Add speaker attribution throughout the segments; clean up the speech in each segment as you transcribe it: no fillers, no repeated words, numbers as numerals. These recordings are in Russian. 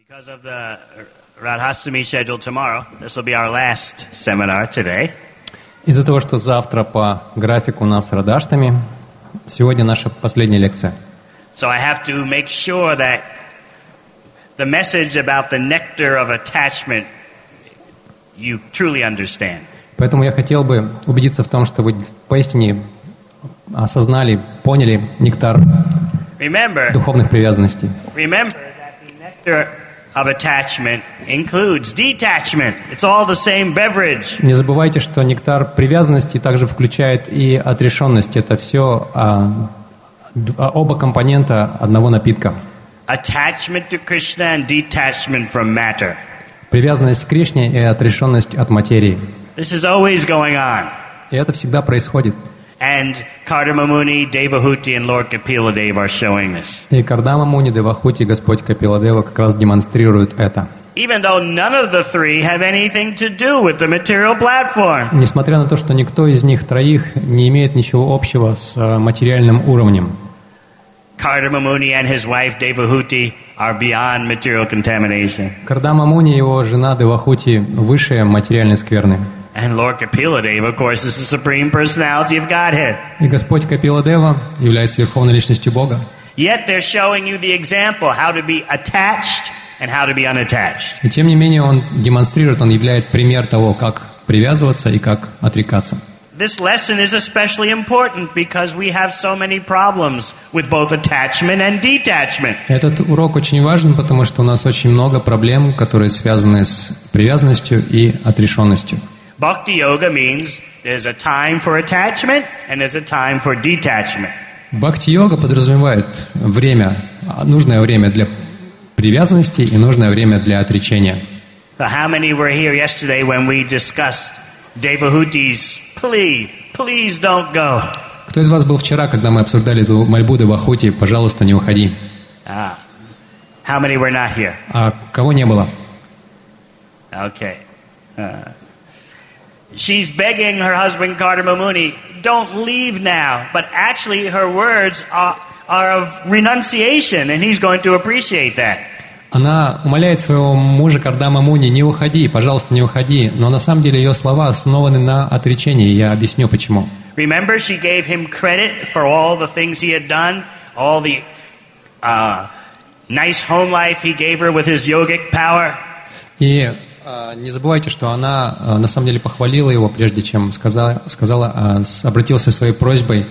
Speaker 1: Because of the Radhastami schedule tomorrow, this will be our last seminar today.
Speaker 2: Из-за того, что завтра по графику у нас Радхаштами, сегодня наша последняя лекция.
Speaker 1: So I have to make sure that the message about the nectar of attachment you truly understand.
Speaker 2: Поэтому я хотел бы убедиться в том, что вы поистине осознали, поняли нектар духовных привязанностей.
Speaker 1: Remember that the nectar of attachment includes detachment. It's all the same beverage.
Speaker 2: Не забывайте, что нектар привязанности также включает и отрешенность. Это все оба компонента одного напитка.
Speaker 1: Attachment to Krishna and detachment from matter.
Speaker 2: Привязанность к Кришне и отрешенность от материи.
Speaker 1: This is always going on.
Speaker 2: И это всегда происходит.
Speaker 1: And Kardama Muni, Devahuti, and Lord Kapila Dev are showing this.
Speaker 2: И Кардама Муни, Девахути, Господь Капиладева как раз демонстрируют это.
Speaker 1: Even though none of the three have anything to do with the material platform.
Speaker 2: Несмотря на то, что никто из них троих не имеет ничего общего с материальным уровнем.
Speaker 1: Kardama Muni and his wife Devahuti are beyond material contamination.
Speaker 2: Кардама Муни и его жена Девахути выше материальной скверны.
Speaker 1: And Lord Kapila Dev, of course, is the supreme personality of Godhead.
Speaker 2: И Господь Капиладева является верховной личностью Бога.
Speaker 1: Yet they're showing you the example how to be attached and how to be unattached.
Speaker 2: И тем не менее он демонстрирует, он являет пример того, как привязываться и как отрекаться.
Speaker 1: This lesson is especially important because we have so many problems with both attachment and detachment.
Speaker 2: Этот урок очень важен, потому что у нас очень много проблем, которые связаны с привязанностью и отрешенностью.
Speaker 1: Bhakti yoga means there's a time for attachment and there's a time for detachment.
Speaker 2: Бхакти-йога подразумевает время, нужное время для привязанности и нужное время для отречения.
Speaker 1: So how many were here yesterday when we discussed Devahuti's plea, please don't go?
Speaker 2: Кто из вас был вчера, когда мы обсуждали эту мольбу Девахути, пожалуйста, не уходи?
Speaker 1: How many were not here?
Speaker 2: А кого не было?
Speaker 1: Okay. She's begging her husband Kardama Muni, don't leave now. But actually her words are of renunciation, and he's going to appreciate that.
Speaker 2: Она умоляет своего мужа Кардама Муни, не уходи, пожалуйста, не уходи. Но на самом деле ее слова основаны на отречении, я объясню почему.
Speaker 1: Remember, she gave him credit for all the things he had done, all the nice home life he gave her with his yogic power.
Speaker 2: И не забывайте, что она на самом деле похвалила его, прежде чем обратилась со своей просьбой,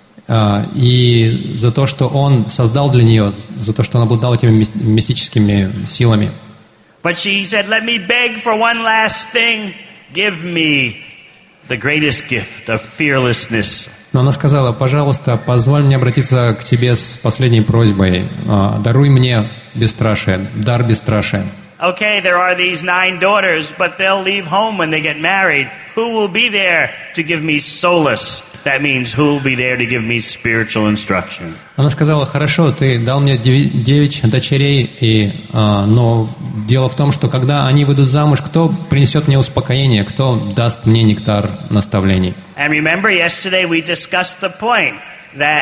Speaker 2: и за то, что он создал для нее, за то, что он обладал этими мистическими силами.
Speaker 1: But she said, let me beg for one last thing. Give me the greatest gift of fearlessness.
Speaker 2: Но она сказала, пожалуйста, позволь мне обратиться к тебе с последней просьбой. Даруй мне бесстрашие, дар бесстрашия.
Speaker 1: Okay, there are these 9 daughters, but they'll leave home when they get married. Who will be there to give me solace? That means who will be there to give me spiritual instruction?
Speaker 2: Она сказала, хорошо, ты дал мне 9 дочерей, но дело в том, что когда они выйдут замуж, кто принесет мне успокоение, кто даст мне нектар наставлений?
Speaker 1: And remember, yesterday we discussed the point that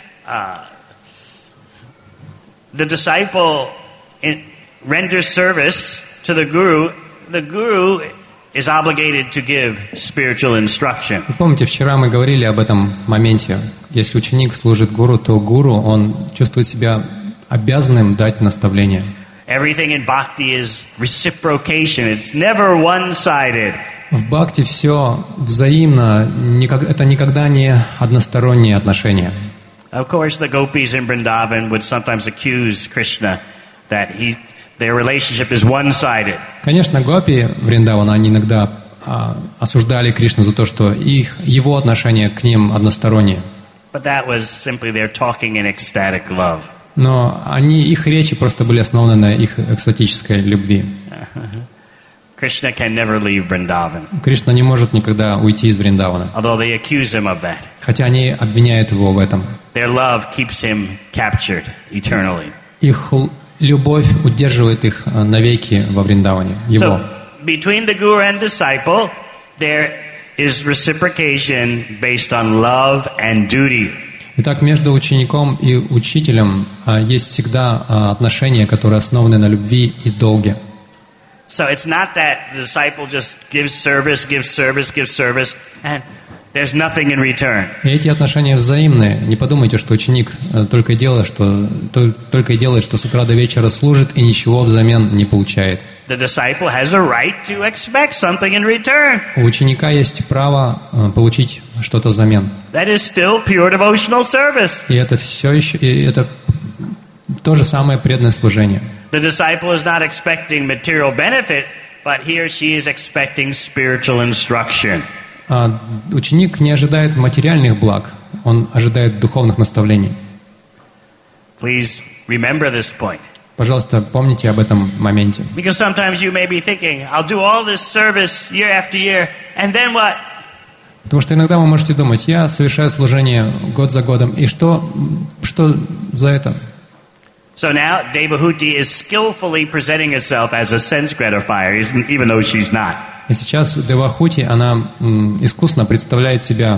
Speaker 1: the disciple renders service to the guru is obligated to give spiritual instruction.
Speaker 2: Помните, вчера мы говорили об этом моменте. Если ученик служит гуру, то гуру, он чувствует себя обязанным дать наставление.
Speaker 1: Everything in bhakti is reciprocation. It's never one-sided.
Speaker 2: В бхакти все взаимно, это никогда не односторонние отношения.
Speaker 1: Of course, the gopis in Vrindavan would sometimes accuse Krishna that their relationship is one-sided.
Speaker 2: Конечно, гопи Вриндавана, они иногда осуждали Кришну за то, что его отношение к ним одностороннее.
Speaker 1: But that was simply their talking in ecstatic love.
Speaker 2: Но их речи просто были основаны на их экстатической любви.
Speaker 1: Krishna can never leave Vrindavan.
Speaker 2: Кришна не может никогда уйти из Вриндавана.
Speaker 1: Although they accuse him of that.
Speaker 2: Хотя они обвиняют его в этом.
Speaker 1: Their love keeps him captured eternally.
Speaker 2: Их любовь удерживает их навеки во Вриндаване. Его.
Speaker 1: So, between the guru and disciple, there is reciprocation based on love and duty.
Speaker 2: Итак, между учеником и учителем есть всегда отношения, которые основаны на любви и долге.
Speaker 1: So it's not that the disciple just gives service, and there's nothing in return.
Speaker 2: И эти отношения взаимные. Не подумайте, что ученик только и делает, что с утра до вечера служит и ничего взамен не получает.
Speaker 1: The disciple has a right to expect something in return.
Speaker 2: У ученика есть право получить что-то взамен.
Speaker 1: That is still pure devotional service.
Speaker 2: И это все еще, и это то же самое преданное служение.
Speaker 1: The disciple is not expecting material benefit, but he or she is expecting spiritual instruction.
Speaker 2: Ученик не ожидает материальных благ, он ожидает духовных наставлений.
Speaker 1: Please remember this point.
Speaker 2: Пожалуйста, помните об этом моменте.
Speaker 1: Because sometimes you may be thinking, I'll do all this service year after year, and then what?
Speaker 2: Потому что иногда вы можете думать, я совершаю служение год за годом, и что за это?
Speaker 1: So now Devahuti is skillfully presenting herself as a sense gratifier, even though she's not.
Speaker 2: И сейчас Девахути, она искусно представляет себя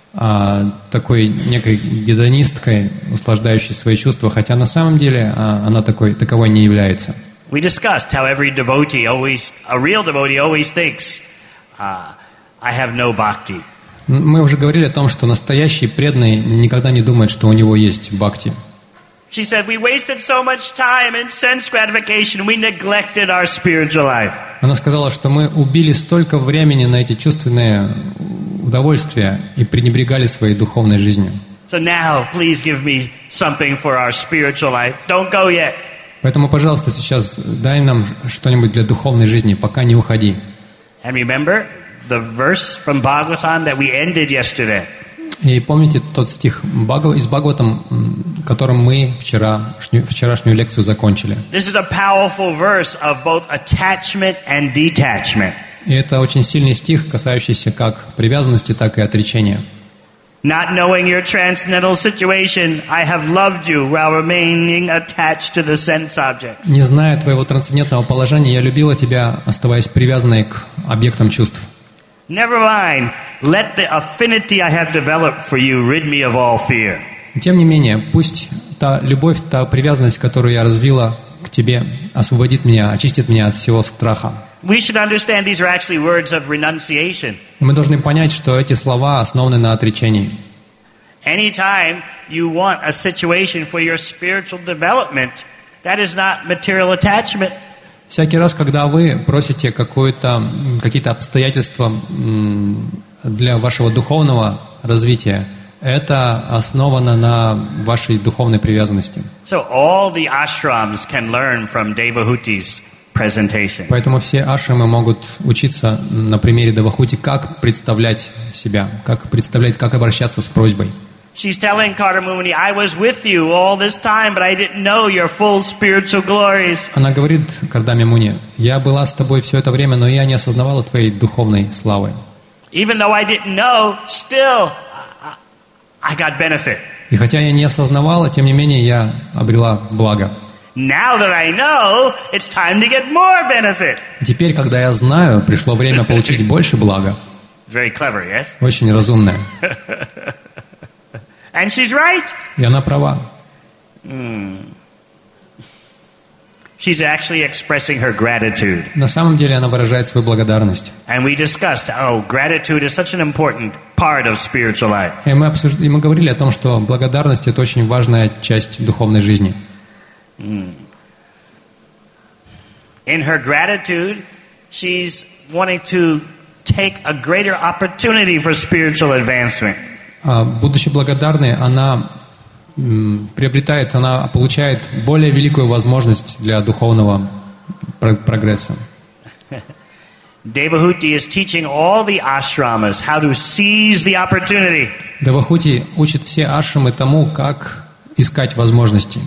Speaker 2: такой некой гедонисткой, услаждающей свои чувства, хотя на самом деле она таковой не является.
Speaker 1: We discussed how every devotee a real devotee always thinks, I have no bhakti.
Speaker 2: Мы уже говорили о том, что настоящий преданный никогда не думает, что у него есть бхакти.
Speaker 1: She said, we wasted so much time in sense gratification, we neglected our spiritual life.
Speaker 2: Она сказала, что мы убили столько времени на эти чувственные удовольствия и пренебрегали своей духовной жизнью.
Speaker 1: So now, please give me something for our spiritual life. Don't go yet.
Speaker 2: Поэтому, пожалуйста, сейчас дай нам что-нибудь для духовной жизни, пока не уходи.
Speaker 1: And remember the verse from Bhagavatam that we ended yesterday.
Speaker 2: И помните тот стих из Бхагаватам, которым мы вчерашнюю лекцию закончили.
Speaker 1: This is a powerful verse of both attachment and detachment.
Speaker 2: И это очень сильный стих, касающийся как привязанности, так и отречения.
Speaker 1: Not knowing your transcendental situation, I have loved you while remaining attached to the sense objects.
Speaker 2: Не зная твоего трансцендентного положения, я любила тебя, оставаясь привязанной к объектам чувств.
Speaker 1: Never mind. Let the affinity I have developed for you rid me of all fear.
Speaker 2: Тем не менее, пусть та любовь, та привязанность, которую я развила к тебе, освободит меня, очистит меня от всего страха.
Speaker 1: We should understand these are actually words of renunciation.
Speaker 2: И мы должны понять, что эти слова основаны на отречении.
Speaker 1: Anytime you want a situation for your spiritual development, that is not material attachment.
Speaker 2: Всякий раз, когда вы просите какие-то обстоятельства для вашего духовного развития, это основано на вашей духовной привязанности.
Speaker 1: So all the ashrams can learn from Devahuti's presentation.
Speaker 2: Поэтому все ашрамы могут учиться на примере Девахути, как представлять себя, как обращаться с просьбой.
Speaker 1: She's telling Kardamuni, I was with you all this time, but I didn't know your full spiritual glories.
Speaker 2: Она говорит Кардаме Муни, я была с тобой все это время, но я не осознавала твоей духовной славы.
Speaker 1: Even though I didn't know, still I got benefit.
Speaker 2: И хотя я не осознавала, тем не менее я обрела благо.
Speaker 1: Now that I know, it's time to get more benefit.
Speaker 2: Теперь, когда я знаю, пришло время получить больше блага.
Speaker 1: Very clever, yes?
Speaker 2: Очень разумная.
Speaker 1: And she's right.
Speaker 2: И она права.
Speaker 1: She's actually expressing her gratitude.
Speaker 2: На самом деле она выражает свою благодарность.
Speaker 1: And we discussed, gratitude is such an important part of spiritual life.
Speaker 2: И мы говорили о том, что благодарность – это очень важная часть духовной жизни.
Speaker 1: In her gratitude, she's wanting to take a greater opportunity for spiritual advancement.
Speaker 2: Будучи благодарной, она получает более великую возможность для духовного прогресса.
Speaker 1: Devahuti is teaching all the ashramas how to seize the opportunity.
Speaker 2: Девахути учит все ашрамы тому, как искать возможности.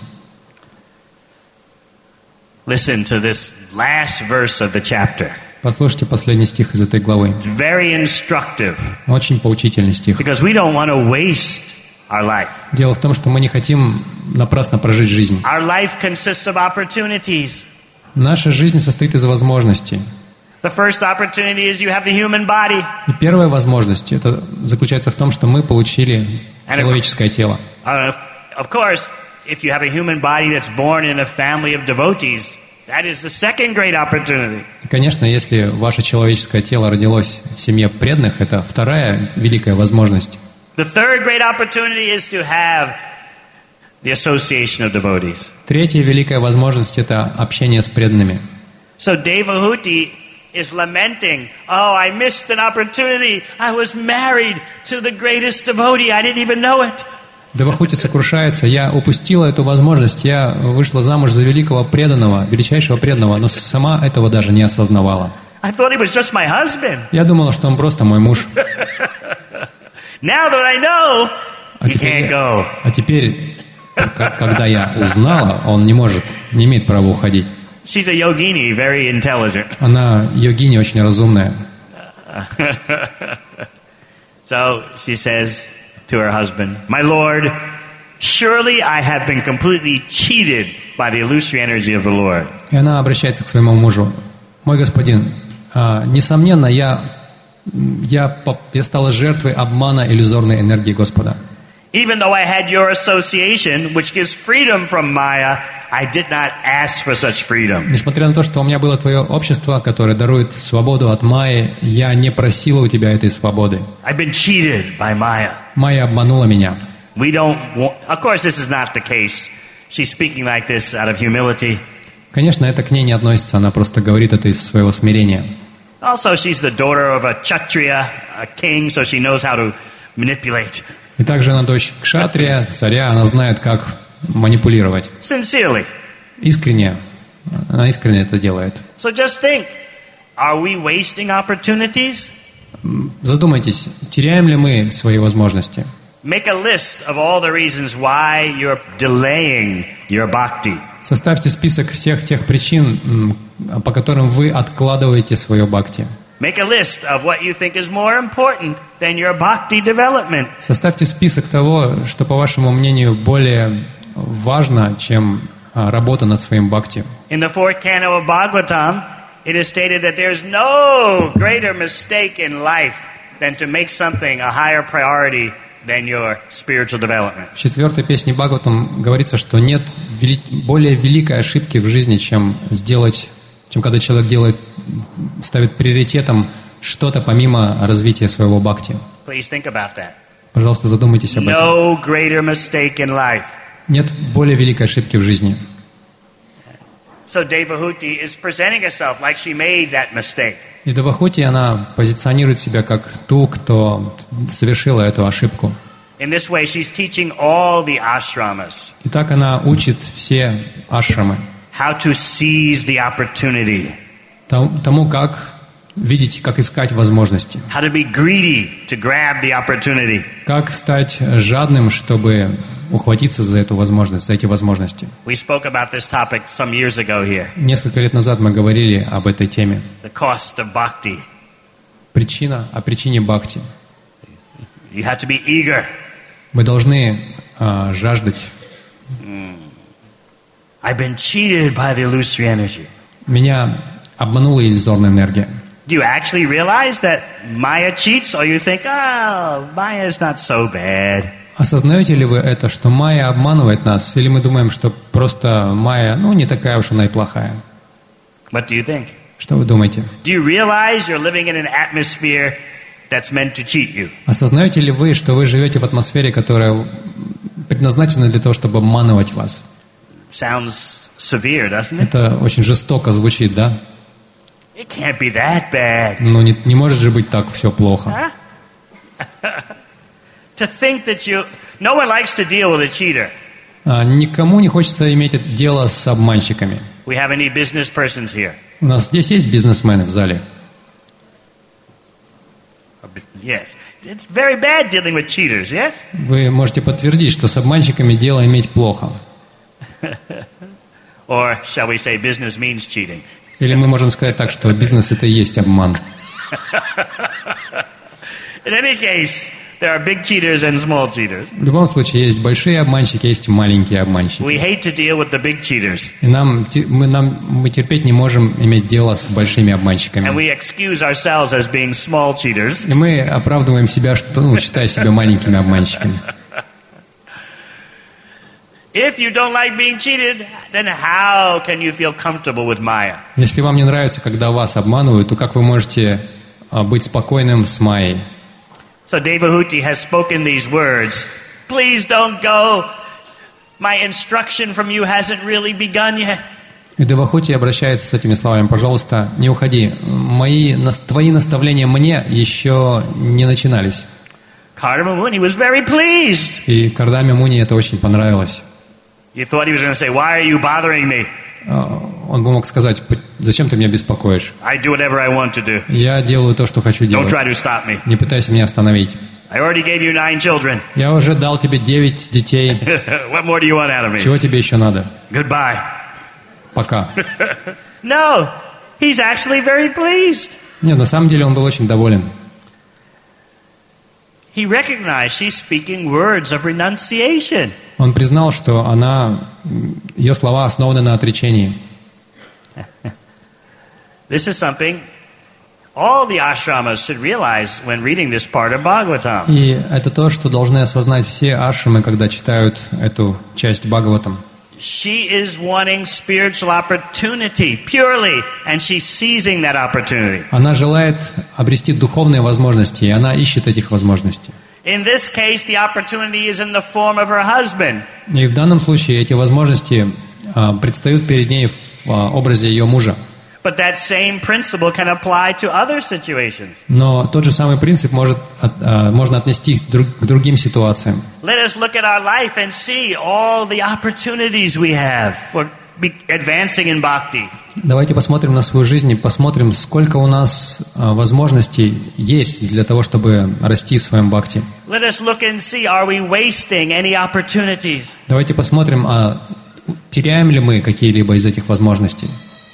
Speaker 1: Listen to this last verse of the chapter.
Speaker 2: Послушайте последний стих из этой главы.
Speaker 1: It's very instructive.
Speaker 2: Очень поучительный стих.
Speaker 1: Because we don't want to waste our life.
Speaker 2: Дело в том, что мы не хотим напрасно прожить жизнь.
Speaker 1: Our life consists of opportunities.
Speaker 2: Наша жизнь состоит из возможностей.
Speaker 1: The first opportunity is you have the human body.
Speaker 2: И первая возможность это заключается в том, что мы получили человеческое тело.
Speaker 1: Of course, if you have a human body that's born in a family of devotees, that is the second great opportunity.
Speaker 2: И, конечно, если ваше человеческое тело родилось в семье преданных, это вторая великая возможность.
Speaker 1: The third great opportunity is to have the association of devotees.
Speaker 2: Третья великая возможность – это общение с преданными.
Speaker 1: So Devahuti is lamenting, oh, I missed an opportunity. I was married to the greatest devotee. I didn't even know it.
Speaker 2: Девахути сокрушается: я упустила эту возможность, я вышла замуж за великого преданного, величайшего преданного, но сама этого даже не осознавала.
Speaker 1: I thought he was just my husband.
Speaker 2: Я думала, что он просто мой муж.
Speaker 1: Now that I know, he can't go.
Speaker 2: А теперь, когда я узнала, он не имеет права уходить.
Speaker 1: She's a yogini, very intelligent.
Speaker 2: Она йогиня, очень разумная.
Speaker 1: So she says to her husband, my lord, surely I have been completely cheated by the illusory energy of the Lord.
Speaker 2: И она обращается к своему мужу: мой господин, несомненно, я стала жертвой обмана иллюзорной энергии Господа.
Speaker 1: Even though I had your association, which gives freedom from Maya, I did not ask for such freedom.
Speaker 2: Несмотря на то, что у меня было твое общество, которое дарует свободу от Майи, я не просила у тебя этой свободы.
Speaker 1: I've been cheated by Maya.
Speaker 2: Майя обманула меня.
Speaker 1: Of course, this is not the case. She's speaking like this out of humility.
Speaker 2: Конечно, это к ней не относится, она просто говорит это из своего смирения.
Speaker 1: Also, she's the daughter of a Kshatriya, a king, so she knows how to manipulate.
Speaker 2: И также она дочь кшатрия, царя, она знает, как манипулировать.
Speaker 1: Sincerely.
Speaker 2: Искренне. Она искренне это делает.
Speaker 1: So just think, are we wasting opportunities?
Speaker 2: Задумайтесь, теряем ли мы свои возможности?
Speaker 1: Make a list of all the reasons why you're delaying your bhakti.
Speaker 2: Составьте список всех тех причин, по которым вы откладываете свое бхакти.
Speaker 1: Make a list of what you think is more important than your bhakti development.
Speaker 2: Составьте список того, что, по вашему мнению, более важно, чем работа над своим бхакти.
Speaker 1: In the fourth canto of Bhagavatam, it is stated that there's no greater mistake in life than to make something a higher priority than your spiritual development.
Speaker 2: В четвертой песне Бхагаватам говорится, что нет более великой ошибки в жизни, чем когда человек ставит приоритетом что-то помимо развития своего бхакти.
Speaker 1: Please think about that.
Speaker 2: Пожалуйста, задумайтесь об этом.
Speaker 1: No greater mistake in life.
Speaker 2: Нет более великой ошибки в жизни.
Speaker 1: So Devahuti is presenting herself like she made that mistake.
Speaker 2: И Девахути, она позиционирует себя как ту, кто совершила эту ошибку.
Speaker 1: In this way, she's teaching all the ashramas.
Speaker 2: И так она учит все ашрамы.
Speaker 1: How to seize the opportunity.
Speaker 2: Тому, как видеть, как искать возможности.
Speaker 1: How to be greedy to grab the opportunity.
Speaker 2: Как стать жадным, чтобы ухватиться за эту возможность, за эти возможности.
Speaker 1: We spoke about this topic some years ago here.
Speaker 2: Несколько лет назад мы говорили об этой теме.
Speaker 1: The cost of bhakti.
Speaker 2: О причине бхакти.
Speaker 1: You have to be eager.
Speaker 2: Мы должны жаждать.
Speaker 1: I've been cheated by the illusory energy.
Speaker 2: Меня обманула иллюзорная энергия.
Speaker 1: Do you actually realize that Maya cheats, or you think, oh, Maya is not so bad?
Speaker 2: Осознаете ли вы это, что Майя обманывает нас, или мы думаем, что просто Майя, не такая уж она и плохая?
Speaker 1: What do you think?
Speaker 2: Что вы думаете?
Speaker 1: Do you realize you're living in an atmosphere that's meant to cheat you?
Speaker 2: Осознаете ли вы, что вы живете в атмосфере, которая предназначена для того, чтобы обманывать вас?
Speaker 1: Sounds severe, doesn't it?
Speaker 2: Это очень жестоко звучит, да?
Speaker 1: It can't be that bad.
Speaker 2: Но не может же быть так все плохо.
Speaker 1: To think that no one likes to deal with a cheater.
Speaker 2: Никому не хочется иметь дело с обманщиками.
Speaker 1: We have any business persons here?
Speaker 2: У нас здесь есть бизнесмены в зале?
Speaker 1: Yes. It's very bad dealing with cheaters, yes?
Speaker 2: Вы можете подтвердить, что с обманщиками дело иметь плохо.
Speaker 1: Or shall we say business means cheating?
Speaker 2: Или мы можем сказать так, что бизнес это и есть обман.
Speaker 1: In any case, there are big cheaters and small cheaters.
Speaker 2: В любом случае, есть большие обманщики, есть маленькие обманщики.
Speaker 1: We hate to deal with the big cheaters.
Speaker 2: И мы терпеть не можем иметь дело с большими обманщиками.
Speaker 1: And we excuse ourselves as being small cheaters.
Speaker 2: И мы оправдываем себя, считая себя маленькими обманщиками.
Speaker 1: If you don't like being cheated, then how can you feel comfortable with Maya?
Speaker 2: Если вам не нравится, когда вас обманывают, то как вы можете быть спокойным с Майей?
Speaker 1: So Devahuti has spoken these words. Please don't go. My instruction from you hasn't really begun yet.
Speaker 2: И Девахути обращается с этими словами: пожалуйста, не уходи. Твои наставления мне еще не начинались.
Speaker 1: Kardama Muni was very pleased.
Speaker 2: И Кардаме Муни это очень понравилось.
Speaker 1: You thought he was going to say, "Why are you bothering me?"
Speaker 2: Он бы мог сказать: зачем ты меня беспокоишь?
Speaker 1: I do whatever I want to do.
Speaker 2: Я делаю то, что хочу
Speaker 1: Don't
Speaker 2: делать.
Speaker 1: try to stop me.
Speaker 2: Не пытайся меня остановить.
Speaker 1: I already gave you 9 children.
Speaker 2: Я уже дал тебе 9 детей.
Speaker 1: What more do you want out of me?
Speaker 2: Чего тебе еще надо?
Speaker 1: Goodbye.
Speaker 2: Пока.
Speaker 1: No, he's actually very pleased.
Speaker 2: Нет, на самом деле он был очень доволен.
Speaker 1: He recognized she's speaking words of renunciation.
Speaker 2: Он признал, что ее слова основаны на отречении.
Speaker 1: This is something all the ashramas should realize when reading this part of Bhagavatam.
Speaker 2: И это то, что должны осознать все ашрамы, когда читают эту часть Бхагаватам.
Speaker 1: She is wanting spiritual opportunity purely, and she's seizing that opportunity.
Speaker 2: Она желает обрести духовные возможности, и она ищет этих возможностей.
Speaker 1: In this case, the opportunity is in the form of her husband.
Speaker 2: И в данном случае эти возможности предстают перед ней в образе ее мужа.
Speaker 1: But that same principle can apply to other situations.
Speaker 2: Но тот же самый принцип можно отнести к другим ситуациям.
Speaker 1: Let us look at our life and see all the opportunities we have for advancing in bhakti.
Speaker 2: Давайте посмотрим на свою жизнь и посмотрим, сколько у нас возможностей есть для того, чтобы расти в своем бхакти.
Speaker 1: Let us look and see, are we wasting any opportunities?
Speaker 2: Давайте посмотрим, теряем ли мы какие-либо из этих возможностей.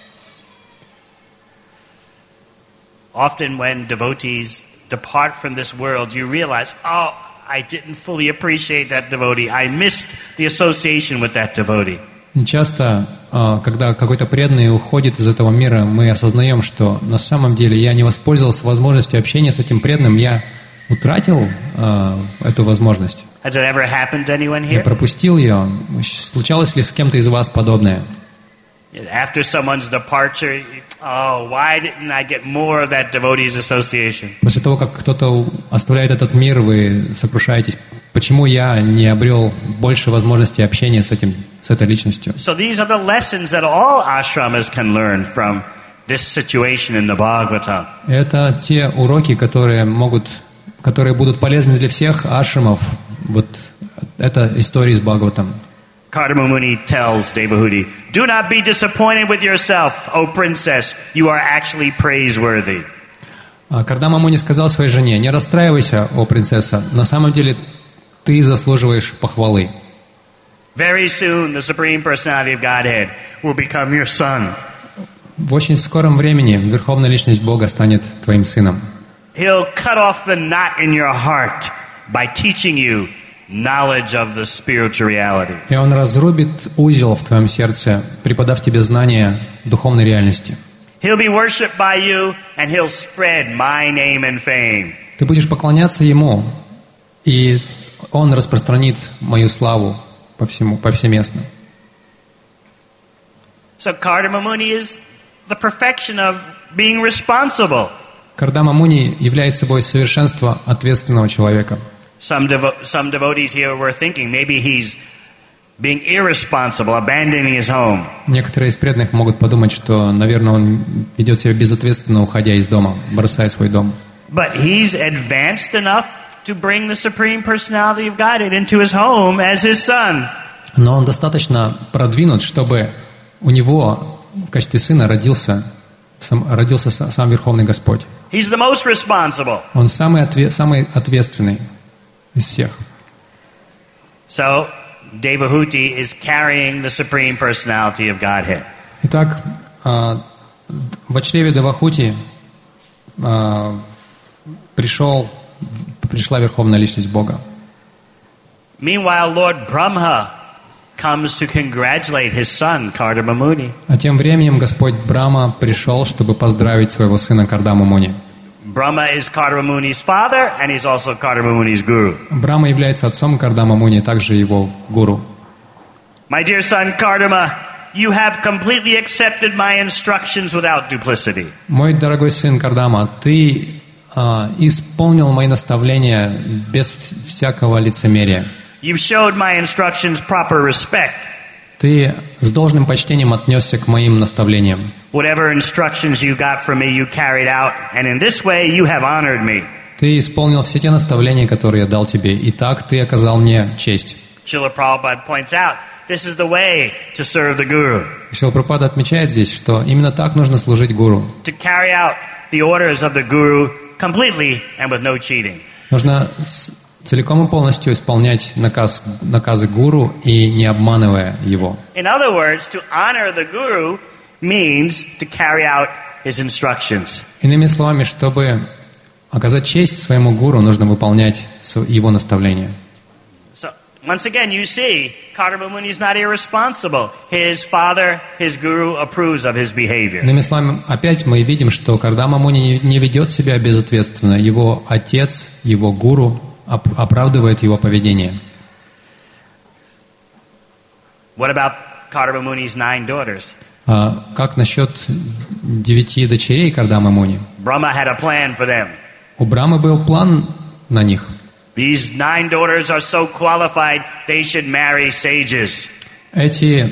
Speaker 1: Often when devotees depart from this world, you realize, oh, I didn't fully appreciate that devotee. I missed the association with that devotee.
Speaker 2: Часто, когда какой-то преданный уходит из этого мира, мы осознаем, что на самом деле я не воспользовался возможностью общения с этим преданным, я утратил эту возможность.
Speaker 1: Has it ever happened to anyone
Speaker 2: Я
Speaker 1: here?
Speaker 2: пропустил ее. Случалось ли с кем-то из вас подобное?
Speaker 1: After someone's departure, oh, why didn't I get more of that devotee's association?
Speaker 2: После того, как кто-то оставляет этот мир, вы сокрушаетесь, почему я не обрел больше возможностей общения с этой личностью.
Speaker 1: So these are the lessons that all ashramas can learn from this situation in the Bhagavatam.
Speaker 2: Это те уроки, которые будут полезны для всех ашрамов. Вот это история из Бхагаватам.
Speaker 1: Kardama Muni tells Devahuti, "Do not be disappointed with yourself, O princess. You are actually praiseworthy."
Speaker 2: Кардама Муни сказал своей жене: не расстраивайся, о принцесса, на самом деле ты заслуживаешь похвалы.
Speaker 1: Very soon the Supreme Personality of Godhead will become your son.
Speaker 2: В очень скором времени Верховная Личность Бога станет твоим сыном.
Speaker 1: He'll cut off the knot in your heart by teaching you knowledge of the spiritual reality.
Speaker 2: И Он разрубит узел в твоем сердце, преподав тебе знания духовной реальности.
Speaker 1: He'll be worshipped by you, and he'll spread my name and fame.
Speaker 2: Ты будешь поклоняться Ему, и Он распространит мою славу повсеместно.
Speaker 1: So Kardama Muni is the perfection of being responsible.
Speaker 2: Кардама Муни является собой совершенство ответственного человека.
Speaker 1: Some devotees here were thinking maybe he's being irresponsible, abandoning his home.
Speaker 2: Некоторые из преданных могут подумать, что, наверное, он ведет себя безответственно, уходя из дома, бросая свой дом.
Speaker 1: But he's advanced enough to bring the Supreme Personality of Godhead into his home as his son.
Speaker 2: Но он достаточно продвинут, чтобы у него в качестве сына родился сам Верховный Господь.
Speaker 1: He's the most responsible.
Speaker 2: Он самый ответственный из всех.
Speaker 1: So Devahuti is carrying the Supreme Personality of Godhead.
Speaker 2: Итак, в чреве Девахути пришла Верховная Личность Бога.
Speaker 1: Meanwhile, Lord Brahma comes to congratulate his son, Kardama Muni.
Speaker 2: А тем временем Господь Брахма пришел, чтобы поздравить своего сына Кардаму Муни.
Speaker 1: Brahma is Kardama Muni's father, and he's also Kardama Muni's guru.
Speaker 2: Брахма является отцом Кардама Муни, также его гуру.
Speaker 1: My dear son Kardama, you have completely accepted my instructions without duplicity.
Speaker 2: Мой дорогой сын Кардама, ты исполнил мои наставления без всякого лицемерия.
Speaker 1: You've showed my instructions proper respect.
Speaker 2: Ты с должным почтением отнесся к моим наставлениям.
Speaker 1: Whatever instructions you got from me, you carried out, and in this way you have honored me.
Speaker 2: Ты исполнил все те наставления, которые я дал тебе, и так ты оказал мне честь.
Speaker 1: Srila Prabhupada points out, this is the way to serve the Guru.
Speaker 2: Шрила Прабхупада отмечает здесь, что именно так нужно служить гуру.
Speaker 1: To carry out the orders of the Guru completely and with no cheating.
Speaker 2: Нужно целиком и полностью исполнять наказы гуру и не обманывая его.
Speaker 1: In other words, to honor the Guru means to carry out his instructions.
Speaker 2: Иными словами, чтобы оказать честь своему гуру, нужно выполнять его наставления.
Speaker 1: So, once again, you see, Kardama Muni is not irresponsible. His father, his Guru, approves of his behavior.
Speaker 2: Иными словами, опять мы видим, что Кардама Муни не ведет себя безответственно. Его отец, его гуру оправдывает его поведение.
Speaker 1: What about Kardama Muni's 9 daughters?
Speaker 2: Как насчет 9 дочерей Кардамы Муни?
Speaker 1: Brahma had a plan for them.
Speaker 2: У Брамы был план на них.
Speaker 1: These 9 daughters are so qualified, they should marry sages.
Speaker 2: Эти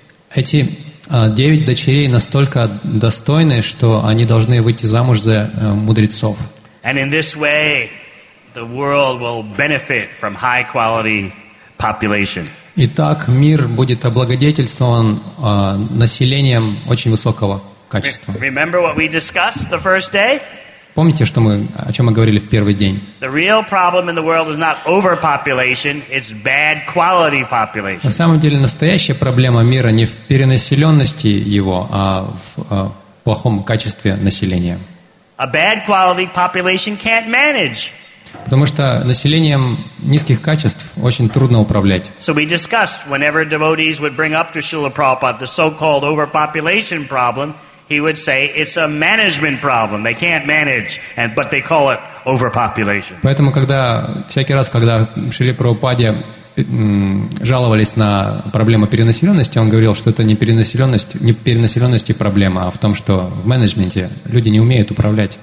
Speaker 2: 9 дочерей настолько достойны, что они должны выйти замуж за мудрецов.
Speaker 1: And in this way, the world will benefit from high quality population.
Speaker 2: Итак, мир будет облагодетельствован населением очень высокого качества.
Speaker 1: Remember what we discussed the first day?
Speaker 2: Помните, о чем мы говорили в первый день?
Speaker 1: The real problem in the world is not overpopulation, it's bad quality population.
Speaker 2: На самом деле настоящая проблема мира не в перенаселенности его, а в плохом качестве населения.
Speaker 1: A bad quality population can't manage.
Speaker 2: Потому что населением низких качеств очень трудно управлять.
Speaker 1: So we discussed whenever devotees would bring up to Srila Prabhupada the so-called overpopulation problem, he would say it's a management problem. They can't manage, but they call it overpopulation.
Speaker 2: Поэтому, всякий раз, когда Шриле Прабхупаде жаловались на проблему перенаселенности, он говорил, что это не перенаселенности проблема, а в том, что в менеджменте люди не умеют управлять.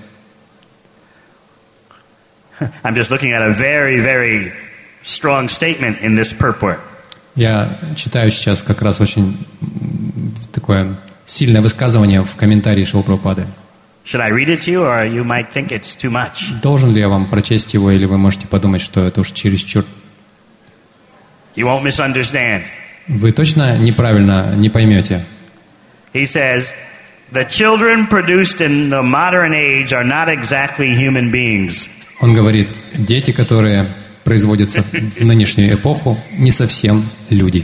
Speaker 1: I'm just looking at a very, very strong statement in this purport.
Speaker 2: Я читаю сейчас как раз очень такое сильное высказывание в комментарии Шрилы Прабхупады.
Speaker 1: Should I read it to you, or you might think it's too much?
Speaker 2: Должен ли я вам прочесть его, или вы можете подумать, что это уж чересчур?
Speaker 1: You won't misunderstand.
Speaker 2: Вы точно неправильно не поймете.
Speaker 1: He says, the children produced in the modern age are not exactly human beings.
Speaker 2: Он говорит, дети, которые производятся в нынешнюю эпоху, не совсем люди.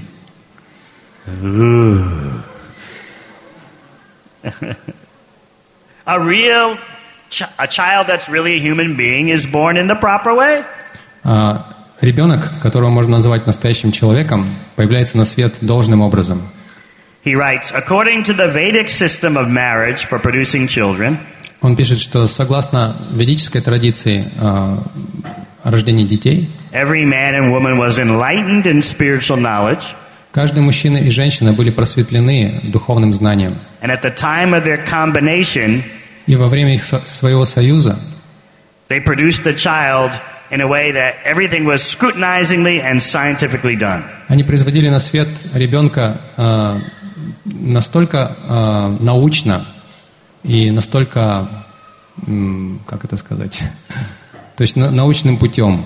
Speaker 1: A child that's really a human being is born in the proper way.
Speaker 2: Ребенок, которого можно назвать настоящим человеком, появляется на свет должным образом.
Speaker 1: He writes, according to the Vedic system of marriage for producing children,
Speaker 2: он пишет, что согласно ведической традиции рождения детей,
Speaker 1: every man and woman was enlightened in spiritual knowledge.
Speaker 2: Каждый мужчина и женщина были просветлены духовным знанием.
Speaker 1: And at the time of their combination,
Speaker 2: и во время их своего союза,
Speaker 1: they produced a child in a way that everything was scrutinizingly and scientifically done.
Speaker 2: Они производили на свет ребенка настолько научно и настолько, как это сказать, то есть научным путем.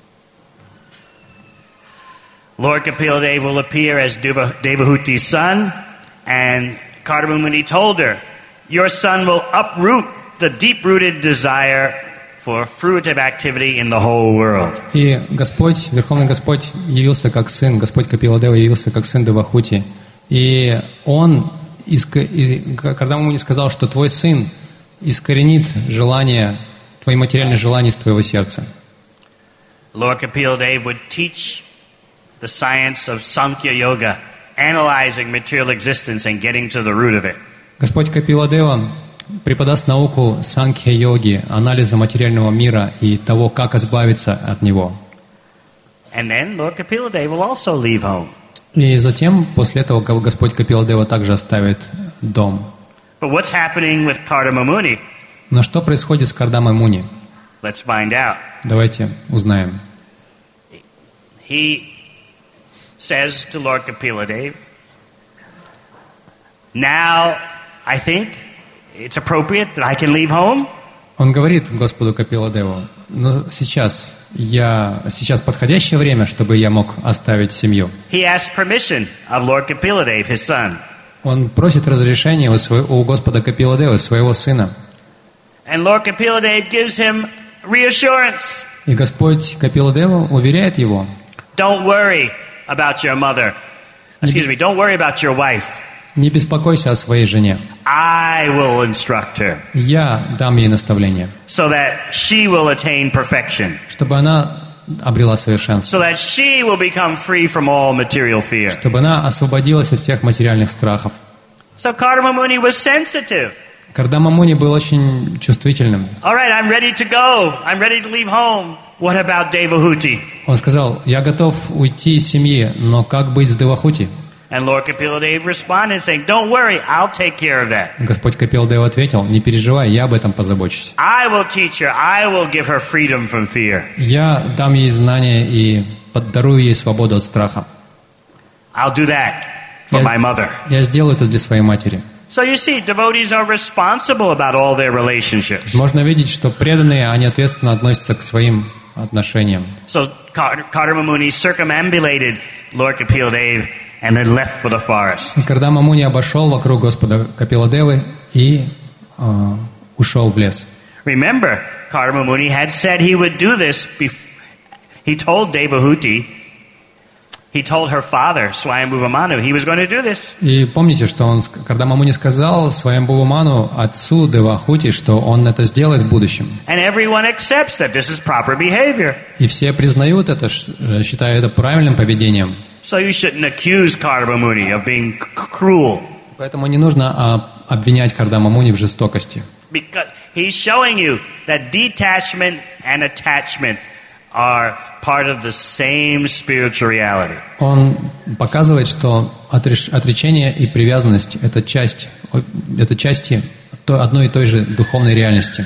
Speaker 1: Lord Kapila Dev will appear as Devahuti's son, and Kardama Muni told her, your son will uproot the deep-rooted desire for fruitive activity in the whole world.
Speaker 2: И Господь, Верховный Господь явился как сын, Господь Капила Дева явился как сын Девахути. И он, Кардама Муни сказал, что твой сын искоренит желание, твои материальные желания из твоего сердца.
Speaker 1: Lord Kapila Dev would teach the science of Sankhya Yoga, analyzing material existence and getting to the root of it.
Speaker 2: Господь Капила Дева преподаст науку Санкхья-йоги, анализа материального мира и того, как избавиться от него.
Speaker 1: And then Lord Kapila Dev will also leave home.
Speaker 2: И затем, после этого, Господь Капиладева также оставит дом.
Speaker 1: But what's happening with Kardama Muni?
Speaker 2: Но что происходит с Кардамой Муни?
Speaker 1: Let's find out.
Speaker 2: Давайте узнаем.
Speaker 1: He says to Lord Kapiladeva, now I think it's appropriate that I can leave home.
Speaker 2: Он говорит Господу Капиладеву: но сейчас подходящее время, чтобы я мог оставить семью.
Speaker 1: He asks permission of Lord Kapiladeva, his son.
Speaker 2: Он просит разрешения у Господа Капиладевы, своего сына.
Speaker 1: And Lord Kapiladeva gives him reassurance.
Speaker 2: И Господь Капиладева уверяет его:
Speaker 1: Don't worry about your mother. Don't worry about your wife.
Speaker 2: не беспокойся о своей жене.
Speaker 1: I will instruct her.
Speaker 2: Я дам ей наставление,
Speaker 1: So that she will attain perfection.
Speaker 2: чтобы она обрела совершенство,
Speaker 1: So that she will become free from all material fear.
Speaker 2: чтобы она освободилась от всех материальных страхов.
Speaker 1: So Kardama Muni was sensitive.
Speaker 2: Кардама Муни был очень чувствительным.
Speaker 1: All right, I'm ready to go. I'm ready to leave home. What about Devahuti?
Speaker 2: Он сказал: я готов уйти из семьи, но как быть с Девахути?
Speaker 1: And Lord Kapiladeva responded saying, don't worry, I'll take care of that.
Speaker 2: Господь Капиладева ответил: не переживай, я об этом позабочусь.
Speaker 1: I will teach her. I will give her freedom from fear.
Speaker 2: Я дам ей знания и подарую ей свободу от страха.
Speaker 1: I'll do that for my mother.
Speaker 2: Я сделаю это для своей матери.
Speaker 1: So you see, devotees are responsible about all their relationships.
Speaker 2: Можно видеть, что преданные, они ответственно относятся к своим отношениям.
Speaker 1: So Kardama Muni circumambulated Lord Kapiladeva and then left for the forest.
Speaker 2: Кардама Муни обошел вокруг Господа Капиладевы и ушел в лес.
Speaker 1: Remember, Kardama Muni had said he would do this. He told Devahuti, he told her father, Swayambhuva Manu, he was going to do this.
Speaker 2: И помните, что Кардама Муни сказал Сваямбхува Ману, отцу Девахути, что он это сделает в будущем.
Speaker 1: And everyone accepts that this is proper behavior.
Speaker 2: И все признают это, считая это правильным поведением.
Speaker 1: So you shouldn't accuse Kardama Muni of being cruel.
Speaker 2: Поэтому не нужно обвинять Кардама Муни в жестокости.
Speaker 1: Because he's showing you that detachment and attachment are part of the same spiritual reality.
Speaker 2: Он показывает, что отречение и привязанность – это части одной и той же духовной реальности.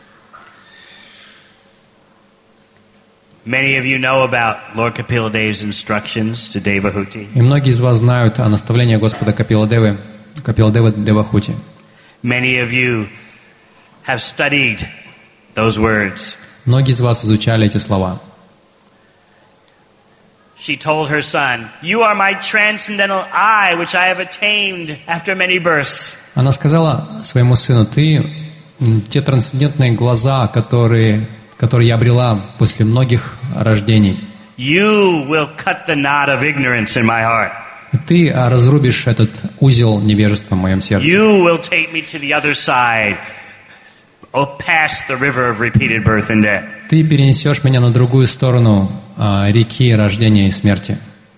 Speaker 1: Many of you know about Lord Kapiladeva's instructions to Devahuti.
Speaker 2: И многие из вас знают о наставлении Господа Капиладевы Девахути.
Speaker 1: Many of you have studied those words.
Speaker 2: Многие из вас изучали эти слова.
Speaker 1: She told her son, "You are my transcendental eye, which I have attained after many births."
Speaker 2: Она сказала своему сыну: ты те трансцендентные глаза, которые я обрела после многих рождений.
Speaker 1: You will cut the knot of ignorance in my heart.
Speaker 2: Ты разрубишь этот узел невежества в моем сердце.
Speaker 1: You will take me to the other side, past the river of repeated birth and death.
Speaker 2: Ты перенесешь меня на другую сторону реки рождения и смерти.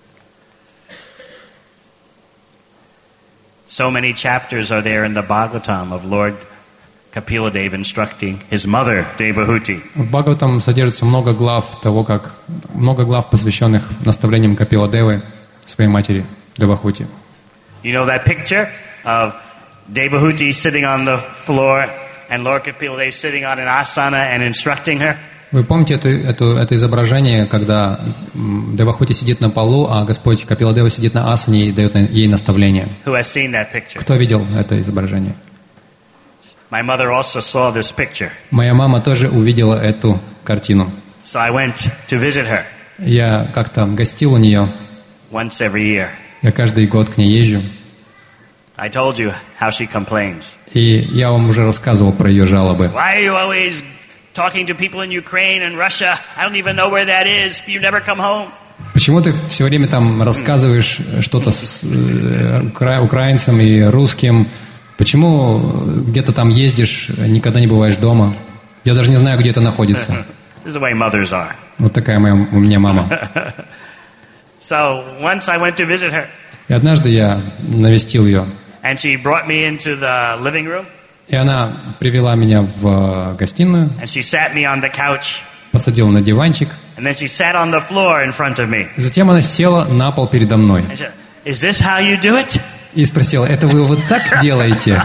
Speaker 1: So many chapters are there in the Bhagavatam of Lord Kapiladeva instructing his mother, Devahuti.
Speaker 2: В Бхагаватам содержится много глав, посвященных наставлениям Капиладевы своей матери Девахути.
Speaker 1: You know that picture of Devahuti sitting on the floor and Lord Kapiladeva sitting on an asana and instructing her?
Speaker 2: Вы помните это изображение, когда Девахути сидит на полу, а Господь Капиладева сидит на асане и дает ей наставления?
Speaker 1: Who has seen that picture?
Speaker 2: Кто видел это изображение?
Speaker 1: My mother also saw this picture.
Speaker 2: Моя мама тоже увидела эту картину.
Speaker 1: So I went to visit her.
Speaker 2: Я как-то гостил у нее.
Speaker 1: Once every year.
Speaker 2: Я каждый год к ней езжу.
Speaker 1: I told you how she complains.
Speaker 2: И я вам уже рассказывал про ее жалобы.
Speaker 1: Why are you always talking to people in Ukraine and Russia? I don't even know where that is. You never come home.
Speaker 2: Почему ты все время там рассказываешь что-то с украинцам и русским? Почему где-то там ездишь, никогда не бываешь дома? Я даже не знаю, где это находится.
Speaker 1: This is the way mothers are.
Speaker 2: Вот такая у меня мама.
Speaker 1: So once I went to visit her.
Speaker 2: И однажды я навестил ее.
Speaker 1: And she brought me into the living room.
Speaker 2: И она привела меня в гостиную.
Speaker 1: And she sat me on the couch.
Speaker 2: Посадила на диванчик.
Speaker 1: And then she sat on the floor in front of me.
Speaker 2: Затем она села на пол передо мной
Speaker 1: And she said, "Is this how you do it?"
Speaker 2: и спросила: «Это вы вот так делаете?»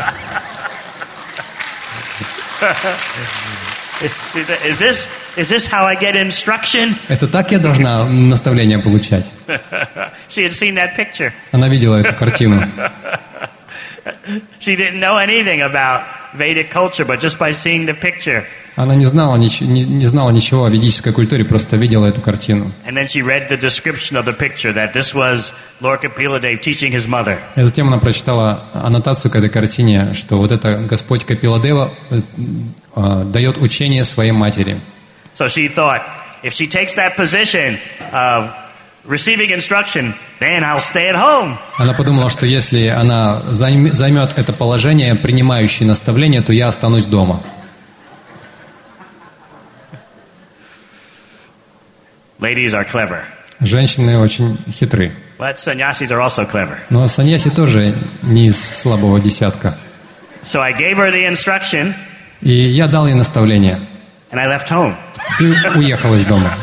Speaker 1: She said, "Is this how I get instruction?"
Speaker 2: «Это так я должна наставления получать?»
Speaker 1: She had seen that picture.
Speaker 2: Она видела эту картину.
Speaker 1: She didn't know anything about Vedic culture, but just by seeing the picture.
Speaker 2: Она не знала ничего о ведической культуре, просто видела эту картину.
Speaker 1: And then she read the description of the picture that this was Lord Kapiladev teaching his mother.
Speaker 2: И затем она прочитала аннотацию к этой картине, что вот это Господь Капиладева дает учение своей матери.
Speaker 1: So she thought, if she takes that position of receiving instruction, then I'll stay at home.
Speaker 2: Она подумала, что если она займет это положение, принимающее наставление, то я останусь дома.
Speaker 1: Ladies are clever,
Speaker 2: Женщины очень хитры.
Speaker 1: but sannyasis are also clever.
Speaker 2: Но саньяси тоже не из слабого десятка.
Speaker 1: So I gave her the instruction,
Speaker 2: И я дал ей наставление.
Speaker 1: and I left home.
Speaker 2: И уехал из дома.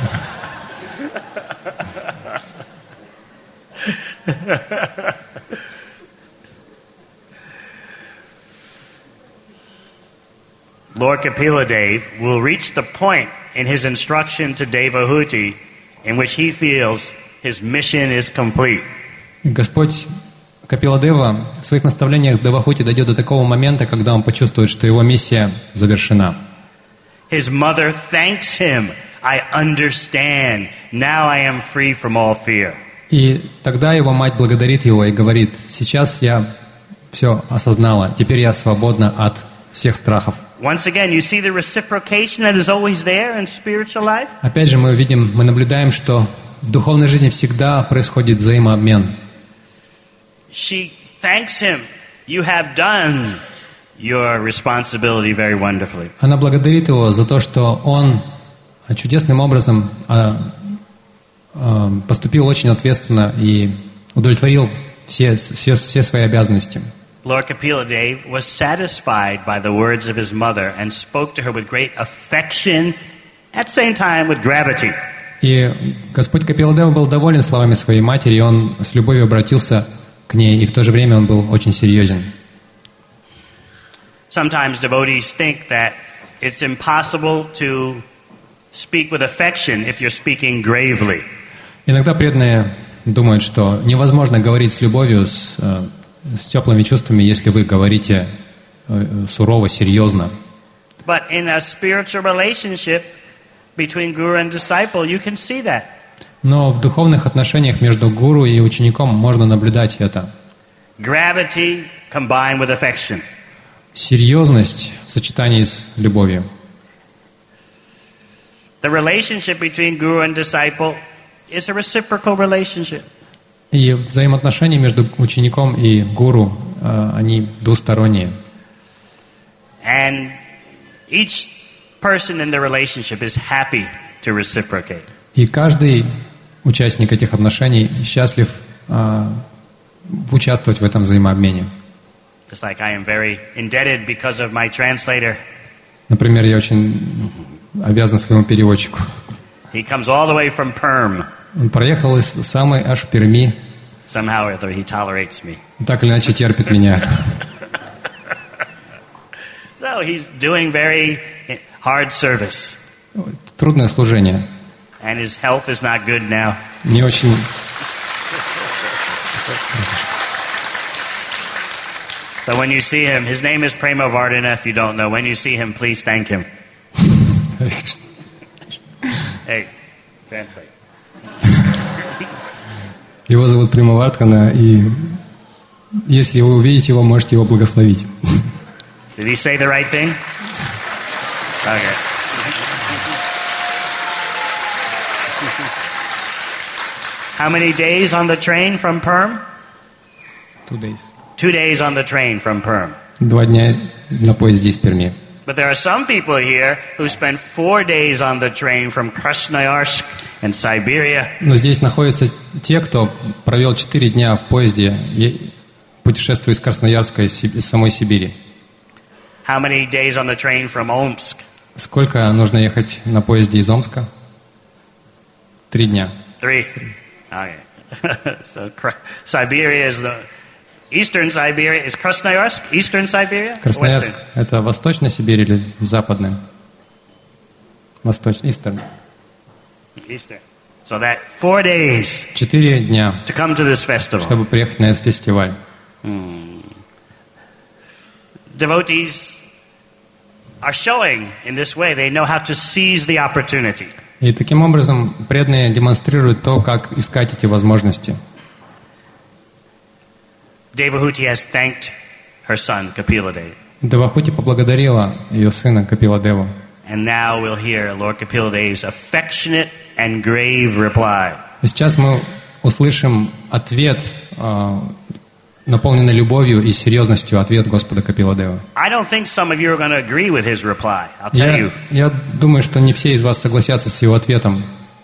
Speaker 1: Lord Kapiladev will reach the point in his instruction to Devahuti in which he feels his mission is complete.
Speaker 2: Господь Капиладева в своих наставлениях Девахути дойдет до такого момента, когда он почувствует, что его миссия завершена.
Speaker 1: His mother thanks him. I understand. Now I am free from all fear.
Speaker 2: И тогда его мать благодарит его и говорит: «Сейчас я все осознала, теперь я свободна от всех страхов».
Speaker 1: Once again, you see the reciprocation that is always there in spiritual life?
Speaker 2: Опять же мы наблюдаем, что в духовной жизни всегда происходит взаимообмен.
Speaker 1: She thanks him. You have done your responsibility very wonderfully.
Speaker 2: Она благодарит его за то, что он чудесным образом поступил очень ответственно и удовлетворил все свои обязанности.
Speaker 1: Lord Kapiladev was satisfied by the words of his mother and spoke to her with great affection, at the same time with gravity.
Speaker 2: И Господь Капиладева был доволен словами своей матери, и он с любовью обратился к ней, и в то же время он был очень серьезен.
Speaker 1: Sometimes devotees think that it's impossible to speak with affection if you're speaking gravely.
Speaker 2: Иногда преданные думают, что невозможно говорить с любовью, с теплыми чувствами, если вы говорите сурово, серьезно.
Speaker 1: But in a spiritual relationship between guru and disciple, you can see that.
Speaker 2: Но в духовных отношениях между гуру и учеником можно наблюдать это.
Speaker 1: Gravity combined with affection.
Speaker 2: Серьезность в сочетании с любовью.
Speaker 1: The relationship between guru and disciple is a reciprocal relationship.
Speaker 2: И взаимоотношения между учеником и гуру, они двусторонние.
Speaker 1: And each person in the relationship is happy to reciprocate.
Speaker 2: И каждый участник этих отношений счастлив участвовать в этом взаимообмене.
Speaker 1: Just like I am very indebted because of my translator.
Speaker 2: Например, я очень обязан своему переводчику.
Speaker 1: He comes all the way from Perm.
Speaker 2: Он проехал из самой аж Перми.
Speaker 1: Somehow or other he tolerates me.
Speaker 2: Так или иначе терпит меня.
Speaker 1: So he's doing very hard service.
Speaker 2: Трудное служение.
Speaker 1: And his health is not good now.
Speaker 2: Не очень...
Speaker 1: So when you see him, his name is Prema Vardhana, if you don't know. When you see him, please thank him. Hey, translate.
Speaker 2: Его зовут Примавардхана, и если вы увидите его, можете его благословить.
Speaker 1: Did he say the right thing? Okay. How many days on the train from Perm?
Speaker 2: 2 days.
Speaker 1: 2 days on the train from Perm.
Speaker 2: 2 дня на поезде из Перми.
Speaker 1: But there are some people here who spend 4 days on the train from Krasnoyarsk in Siberia.
Speaker 2: Но здесь находятся те, кто провел 4 дня в поезде, путешествуя из Красноярска, из самой Сибири.
Speaker 1: How many days on the train from Omsk?
Speaker 2: Сколько нужно ехать на поезде из Омска? 3 дня.
Speaker 1: 3. Okay. So Siberia is the eastern Siberia. Is Krasnoyarsk eastern Siberia?
Speaker 2: Красноярск — это Восточная Сибирь или Западная? Восточная, Eastern.
Speaker 1: Eastern. So that 4 days
Speaker 2: 4 дня,
Speaker 1: to come to this festival.
Speaker 2: чтобы приехать на этот фестиваль.
Speaker 1: Devotees are showing in this way they know how to seize the opportunity.
Speaker 2: И таким образом преданные демонстрируют то, как искать эти возможности.
Speaker 1: Devahuti has thanked her son Kapila Deva.
Speaker 2: Девахути поблагодарила ее сына Капила Деву.
Speaker 1: And now we'll hear Lord Kapila Deva's affectionate and grave reply.
Speaker 2: И сейчас мы услышим ответ, наполненный любовью и серьезностью, ответ Господа Капила Девы.
Speaker 1: I don't think some of you are going to agree with his reply. I'll tell you.
Speaker 2: Я думаю, что не все из вас согласятся с его ответом.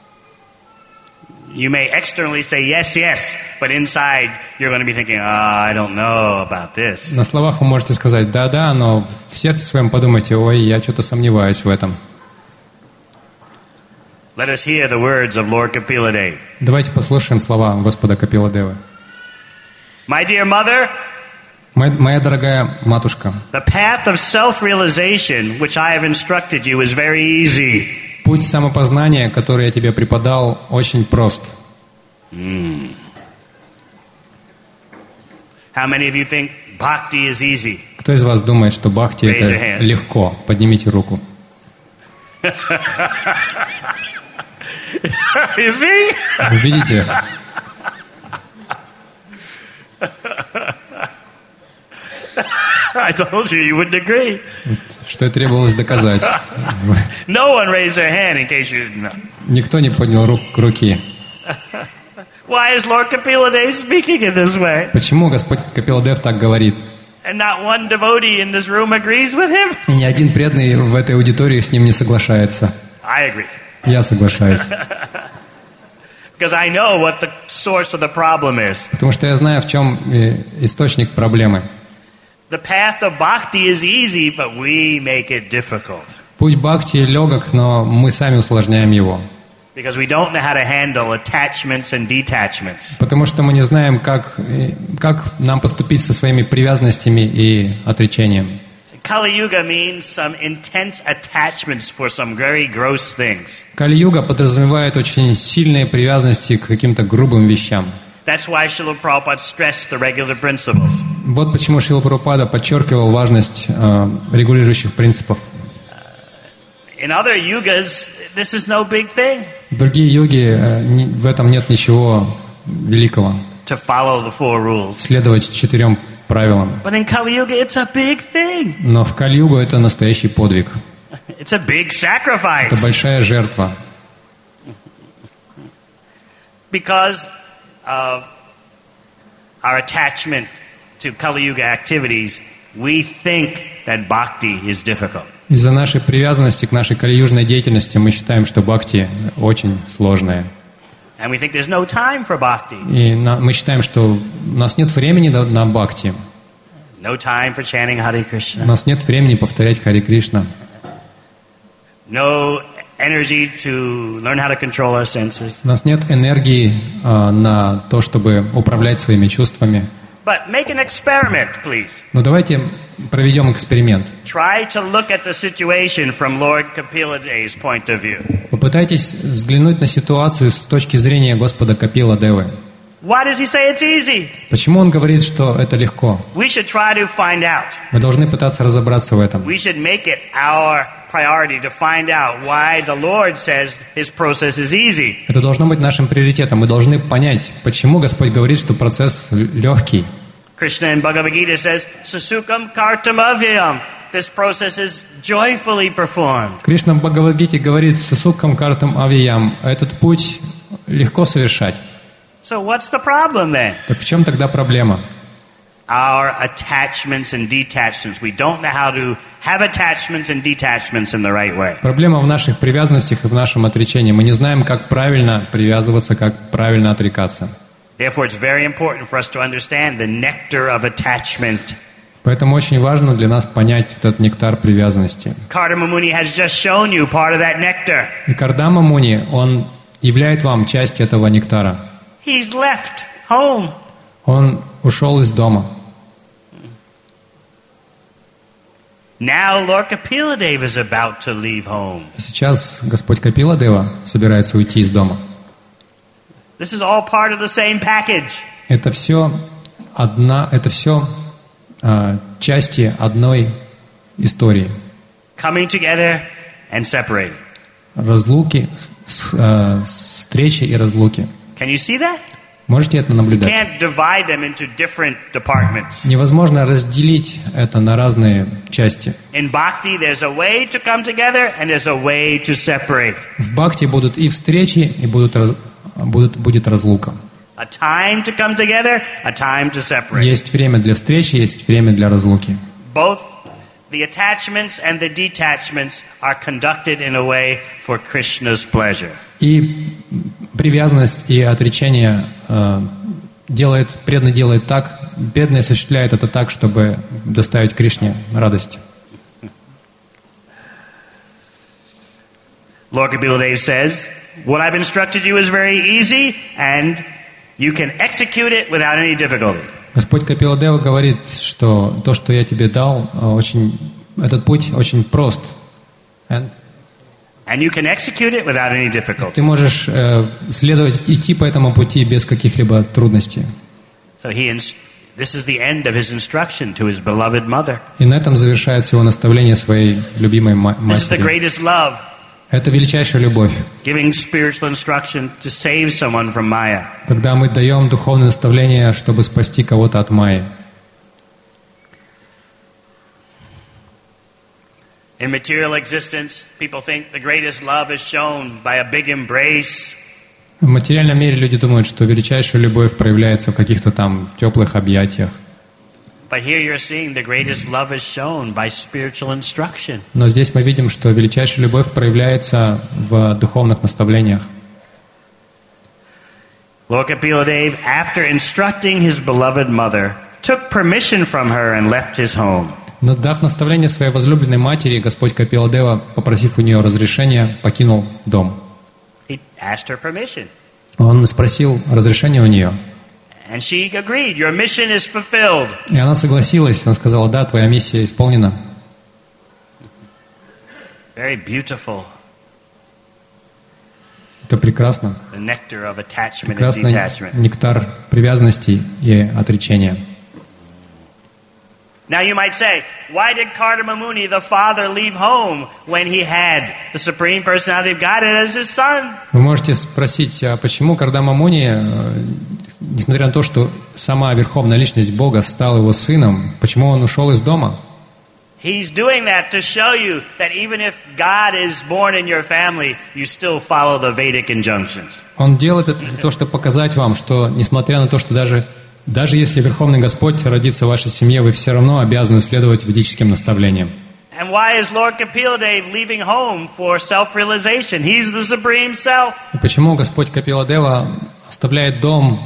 Speaker 1: You may externally say yes, yes, but inside you're going to be thinking, I don't know about this.
Speaker 2: На словах вы можете сказать «да-да», но в сердце своем подумайте «ой, я что-то сомневаюсь в этом».
Speaker 1: Let us hear the words of Lord Kapila Deva.
Speaker 2: Давайте послушаем слова Господа Капила Девы.
Speaker 1: My dear mother,
Speaker 2: Моя дорогая матушка,
Speaker 1: the path of self-realization which I have instructed you is very easy.
Speaker 2: путь самопознания, который я тебе преподал, очень прост.
Speaker 1: How many of you think bhakti is easy?
Speaker 2: Кто из вас думает, что бхакти
Speaker 1: Raise your
Speaker 2: это
Speaker 1: hand.
Speaker 2: легко? Поднимите руку.
Speaker 1: You see?
Speaker 2: Вы видите?
Speaker 1: I told you you wouldn't agree.
Speaker 2: Что и требовалось доказать.
Speaker 1: No one raised their hand in case you didn't know.
Speaker 2: Никто не поднял руки.
Speaker 1: Why is Lord Kapila Deva speaking in this way?
Speaker 2: Почему Господь Капила Дев так говорит?
Speaker 1: And not one devotee in this room agrees with him?
Speaker 2: И ни один преданный в этой аудитории с ним не соглашается.
Speaker 1: I agree.
Speaker 2: Я соглашаюсь.
Speaker 1: Because I know what the source of the problem is.
Speaker 2: Потому что я знаю, в чем источник проблемы.
Speaker 1: The path of bhakti is easy, but we make it difficult.
Speaker 2: Путь бхакти легок, но мы сами усложняем его.
Speaker 1: Because we don't know how to handle attachments and detachments.
Speaker 2: Потому что мы не знаем, как нам поступить со своими привязанностями и отречением.
Speaker 1: Kali Yuga means some intense attachments for some very gross things.
Speaker 2: Кали-юга подразумевает очень сильные привязанности к каким-то грубым вещам.
Speaker 1: That's why Srila Prabhupada stressed the regular principles.
Speaker 2: Вот почему Шрила Прабхупада подчеркивал важность регулирующих принципов.
Speaker 1: In other yugas, this is no big thing.
Speaker 2: В другие йоги в этом нет ничего великого.
Speaker 1: To follow the 4 rules.
Speaker 2: Следовать 4 правилам.
Speaker 1: But in Kali Yuga, it's a big thing.
Speaker 2: Но в Кали-югу это настоящий подвиг.
Speaker 1: It's a big sacrifice.
Speaker 2: Это большая жертва.
Speaker 1: Because of our attachment to Kali Yuga activities, we think that bhakti is difficult.
Speaker 2: Из-за нашей привязанности к нашей кали-южной деятельности мы считаем, что бхакти очень сложное.
Speaker 1: And we think there's no time for bhakti.
Speaker 2: И мы считаем, что у нас нет времени на бхакти.
Speaker 1: No time for chanting Hare
Speaker 2: У
Speaker 1: Krishna.
Speaker 2: нас нет времени повторять Харе Кришна.
Speaker 1: No energy to learn how to control our senses.
Speaker 2: У нас нет энергии на то, чтобы управлять своими чувствами.
Speaker 1: But make an experiment, please.
Speaker 2: Но давайте проведем эксперимент.
Speaker 1: Try to look at the situation from Lord Kapila Deva's point of view.
Speaker 2: Попытайтесь взглянуть на ситуацию с точки зрения Господа Капила Девы.
Speaker 1: Why does he say it's easy?
Speaker 2: Почему он говорит, что это легко?
Speaker 1: We should try to find out.
Speaker 2: Мы должны пытаться разобраться в этом.
Speaker 1: We should make it our priority to find out why the Lord says his process is easy.
Speaker 2: Это должно быть нашим приоритетом. Мы должны понять, почему Господь говорит, что процесс легкий.
Speaker 1: Krishna in Bhagavad Gita says, Susukam kartam avyayam. This process is joyfully performed.
Speaker 2: Кришна в Бхагавад-гите говорит «Сусуккам картам авиям». Этот путь легко совершать.
Speaker 1: So what's the problem then?
Speaker 2: Так в чем тогда проблема?
Speaker 1: Our attachments and detachments. We don't know how to have attachments and detachments in the right way.
Speaker 2: Проблема в наших привязанностях и в нашем отречении. Мы не знаем, как правильно привязываться, как правильно отрекаться.
Speaker 1: Therefore, it's very important for us to understand the nectar of attachment.
Speaker 2: Поэтому очень важно для нас понять этот нектар привязанности.
Speaker 1: Kardama Muni has just shown you part of that nectar.
Speaker 2: И Кардама Муни, он являет вам часть этого нектара.
Speaker 1: He's left home.
Speaker 2: Он ушел из дома.
Speaker 1: Now Lord Kapila is about to leave home.
Speaker 2: Сейчас Господь Капила Дева собирается уйти из дома.
Speaker 1: This is all part of the same package.
Speaker 2: Это все части одной истории.
Speaker 1: Coming together and separating.
Speaker 2: Разлуки, встречи и разлуки.
Speaker 1: Can you see that?
Speaker 2: Можете это наблюдать?
Speaker 1: Can't divide them into different departments.
Speaker 2: Невозможно разделить это на разные части.
Speaker 1: In Bhakti, there's a way to come together and there's a way to separate.
Speaker 2: В Бхакти будут и встречи, и будет разлука.
Speaker 1: A time to come together, a time to separate.
Speaker 2: Есть время для встречи, есть время для разлуки.
Speaker 1: Both the attachments and the detachments are conducted in a way for Krishna's pleasure.
Speaker 2: И привязанность и отречение преданный делает так, бедный осуществляет это так, чтобы доставить Кришне радость.
Speaker 1: Lord Kapila Dev says, what I've instructed you is very easy and you can execute it without any difficulty.
Speaker 2: Господь Капила Дева говорит, что то, что я тебе дал, этот путь очень прост.
Speaker 1: And you can execute it without any difficulty.
Speaker 2: Ты можешь идти по этому пути без каких-либо трудностей.
Speaker 1: So this is the end of his instruction to his beloved mother.
Speaker 2: И на этом завершается его наставление своей любимой
Speaker 1: This is the
Speaker 2: матери.
Speaker 1: greatest love.
Speaker 2: Это величайшая любовь.
Speaker 1: Giving spiritual instruction to save someone from Maya.
Speaker 2: Когда мы даем духовное наставление, чтобы спасти кого-то от майи.
Speaker 1: In material existence, people think the greatest love is shown by a big embrace.
Speaker 2: В материальном мире люди думают, что величайшая любовь проявляется в каких-то там теплых объятиях.
Speaker 1: But here you're seeing the greatest love is shown by spiritual instruction.
Speaker 2: Но здесь мы видим, что величайшая любовь проявляется в духовных наставлениях.
Speaker 1: Lord Kapila Dev, after instructing his beloved mother, took permission from her and left his home.
Speaker 2: Но дав наставление своей возлюбленной матери, Господь Капила Дева, попросив у нее разрешения, покинул дом.
Speaker 1: He asked her permission.
Speaker 2: Он спросил разрешения у нее.
Speaker 1: And she agreed, your mission is fulfilled.
Speaker 2: И она согласилась, она сказала, да, твоя миссия исполнена.
Speaker 1: Very beautiful.
Speaker 2: Это прекрасно.
Speaker 1: The nectar of attachment and
Speaker 2: Прекрасный
Speaker 1: detachment.
Speaker 2: нектар привязанности и отречения.
Speaker 1: Now you might say, why did Kardama Muni, the father, leave home when he had the Supreme Personality of Godhead as his son?
Speaker 2: Вы можете спросить, а почему Кардама Муни, несмотря на то, что сама Верховная Личность Бога стала его сыном, почему он ушел из дома?
Speaker 1: He's doing that to show you that even if God is born in your family, you still follow the Vedic injunctions.
Speaker 2: Он делает это для того, чтобы показать вам, что несмотря на то, что даже если Верховный Господь родится в вашей семье, вы все равно обязаны следовать ведическим наставлениям.
Speaker 1: And why is Lord Kapila Dev leaving home for self-realization? He's the Supreme Self.
Speaker 2: И почему Господь Капила Дева оставляет дом,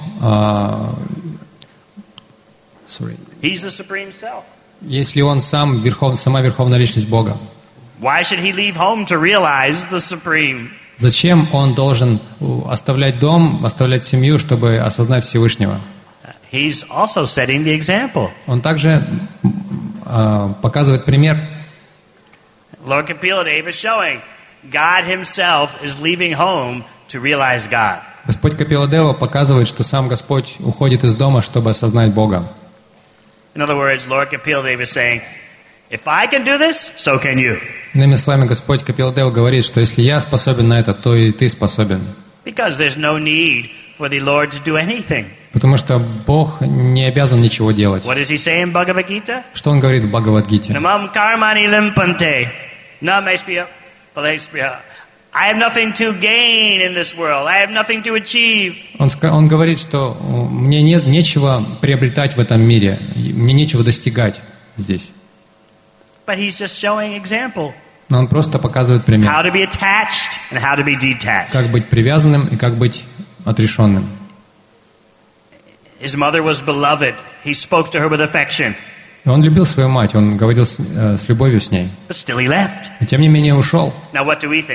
Speaker 1: He's the Supreme Self.
Speaker 2: если он сама Верховная Личность Бога?
Speaker 1: Why should he leave home to realize the Supreme?
Speaker 2: Зачем он должен оставлять дом, оставлять семью, чтобы осознать Всевышнего?
Speaker 1: He's also setting the example.
Speaker 2: Он также показывает пример.
Speaker 1: Lord Kapila Dev is showing God himself is leaving home to realize God.
Speaker 2: Господь Капила Дева показывает, что сам Господь уходит из дома, чтобы осознать Бога.
Speaker 1: In other words, Lord Kapila Dev is saying, if I can do this, so can you.
Speaker 2: Иными словами, Господь Капила Дева говорит, что если я способен на это, то и ты способен.
Speaker 1: Because there's no need for the Lord to do anything.
Speaker 2: Потому что Бог не обязан ничего делать.
Speaker 1: What does he say in Bhagavad Gita?
Speaker 2: Что он говорит в Бхагавад-гите?
Speaker 1: Namam karmani limpante, namespya palespya. I have nothing to gain in this world. I have nothing to achieve.
Speaker 2: Он говорит, что мне нечего приобретать в этом мире, мне нечего достигать здесь.
Speaker 1: But he's just showing example.
Speaker 2: Но он просто показывает пример.
Speaker 1: How to be attached and how to be detached.
Speaker 2: Как быть привязанным и как быть отрешенным.
Speaker 1: His mother was beloved. He spoke to her with affection.
Speaker 2: Он любил свою мать, он говорил с любовью с ней.
Speaker 1: But still he left.
Speaker 2: И тем не менее ушел.
Speaker 1: Now what do we think?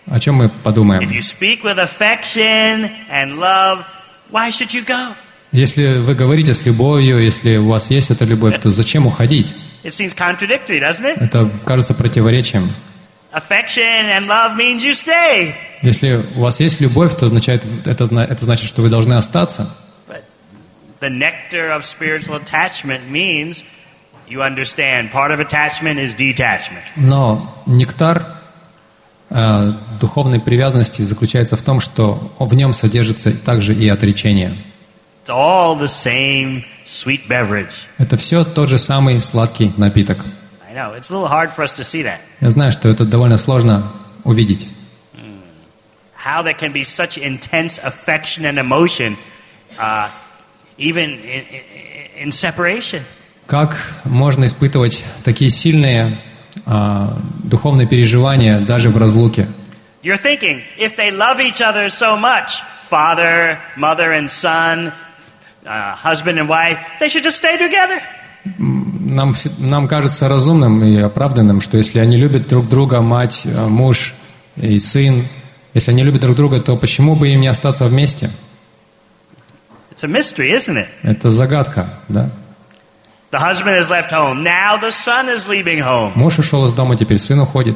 Speaker 2: о чем мы
Speaker 1: If
Speaker 2: подумаем?
Speaker 1: you speak with affection and love, why should you go?
Speaker 2: Если вы говорите с любовью, если у вас есть эта любовь, то зачем уходить?
Speaker 1: It seems contradictory, doesn't it?
Speaker 2: Это кажется противоречием.
Speaker 1: Affection and love means you stay.
Speaker 2: Если у вас есть любовь, то это значит, что вы должны остаться.
Speaker 1: But the nectar of spiritual attachment means you understand part of attachment is detachment.
Speaker 2: Но нектар духовной привязанности заключается в том, что в нем содержится также и отречение.
Speaker 1: It's all the same sweet beverage.
Speaker 2: Это все тот же самый сладкий напиток.
Speaker 1: I know, it's a little hard for us to see that.
Speaker 2: Я знаю, что это довольно сложно увидеть.
Speaker 1: How there can be such intense affection and emotion, even in separation.
Speaker 2: Как можно испытывать такие сильные духовные переживания даже в разлуке?
Speaker 1: You're thinking, if they love each other so much, father, mother and son, husband and wife, they should just stay together.
Speaker 2: Нам кажется разумным и оправданным, что если они любят друг друга, мать, муж и сын, если они любят друг друга, то почему бы им не остаться вместе?
Speaker 1: It's a mystery, isn't it?
Speaker 2: Это загадка, да?
Speaker 1: The husband has left home. Now the son is leaving home.
Speaker 2: Муж ушел из дома, теперь сын уходит.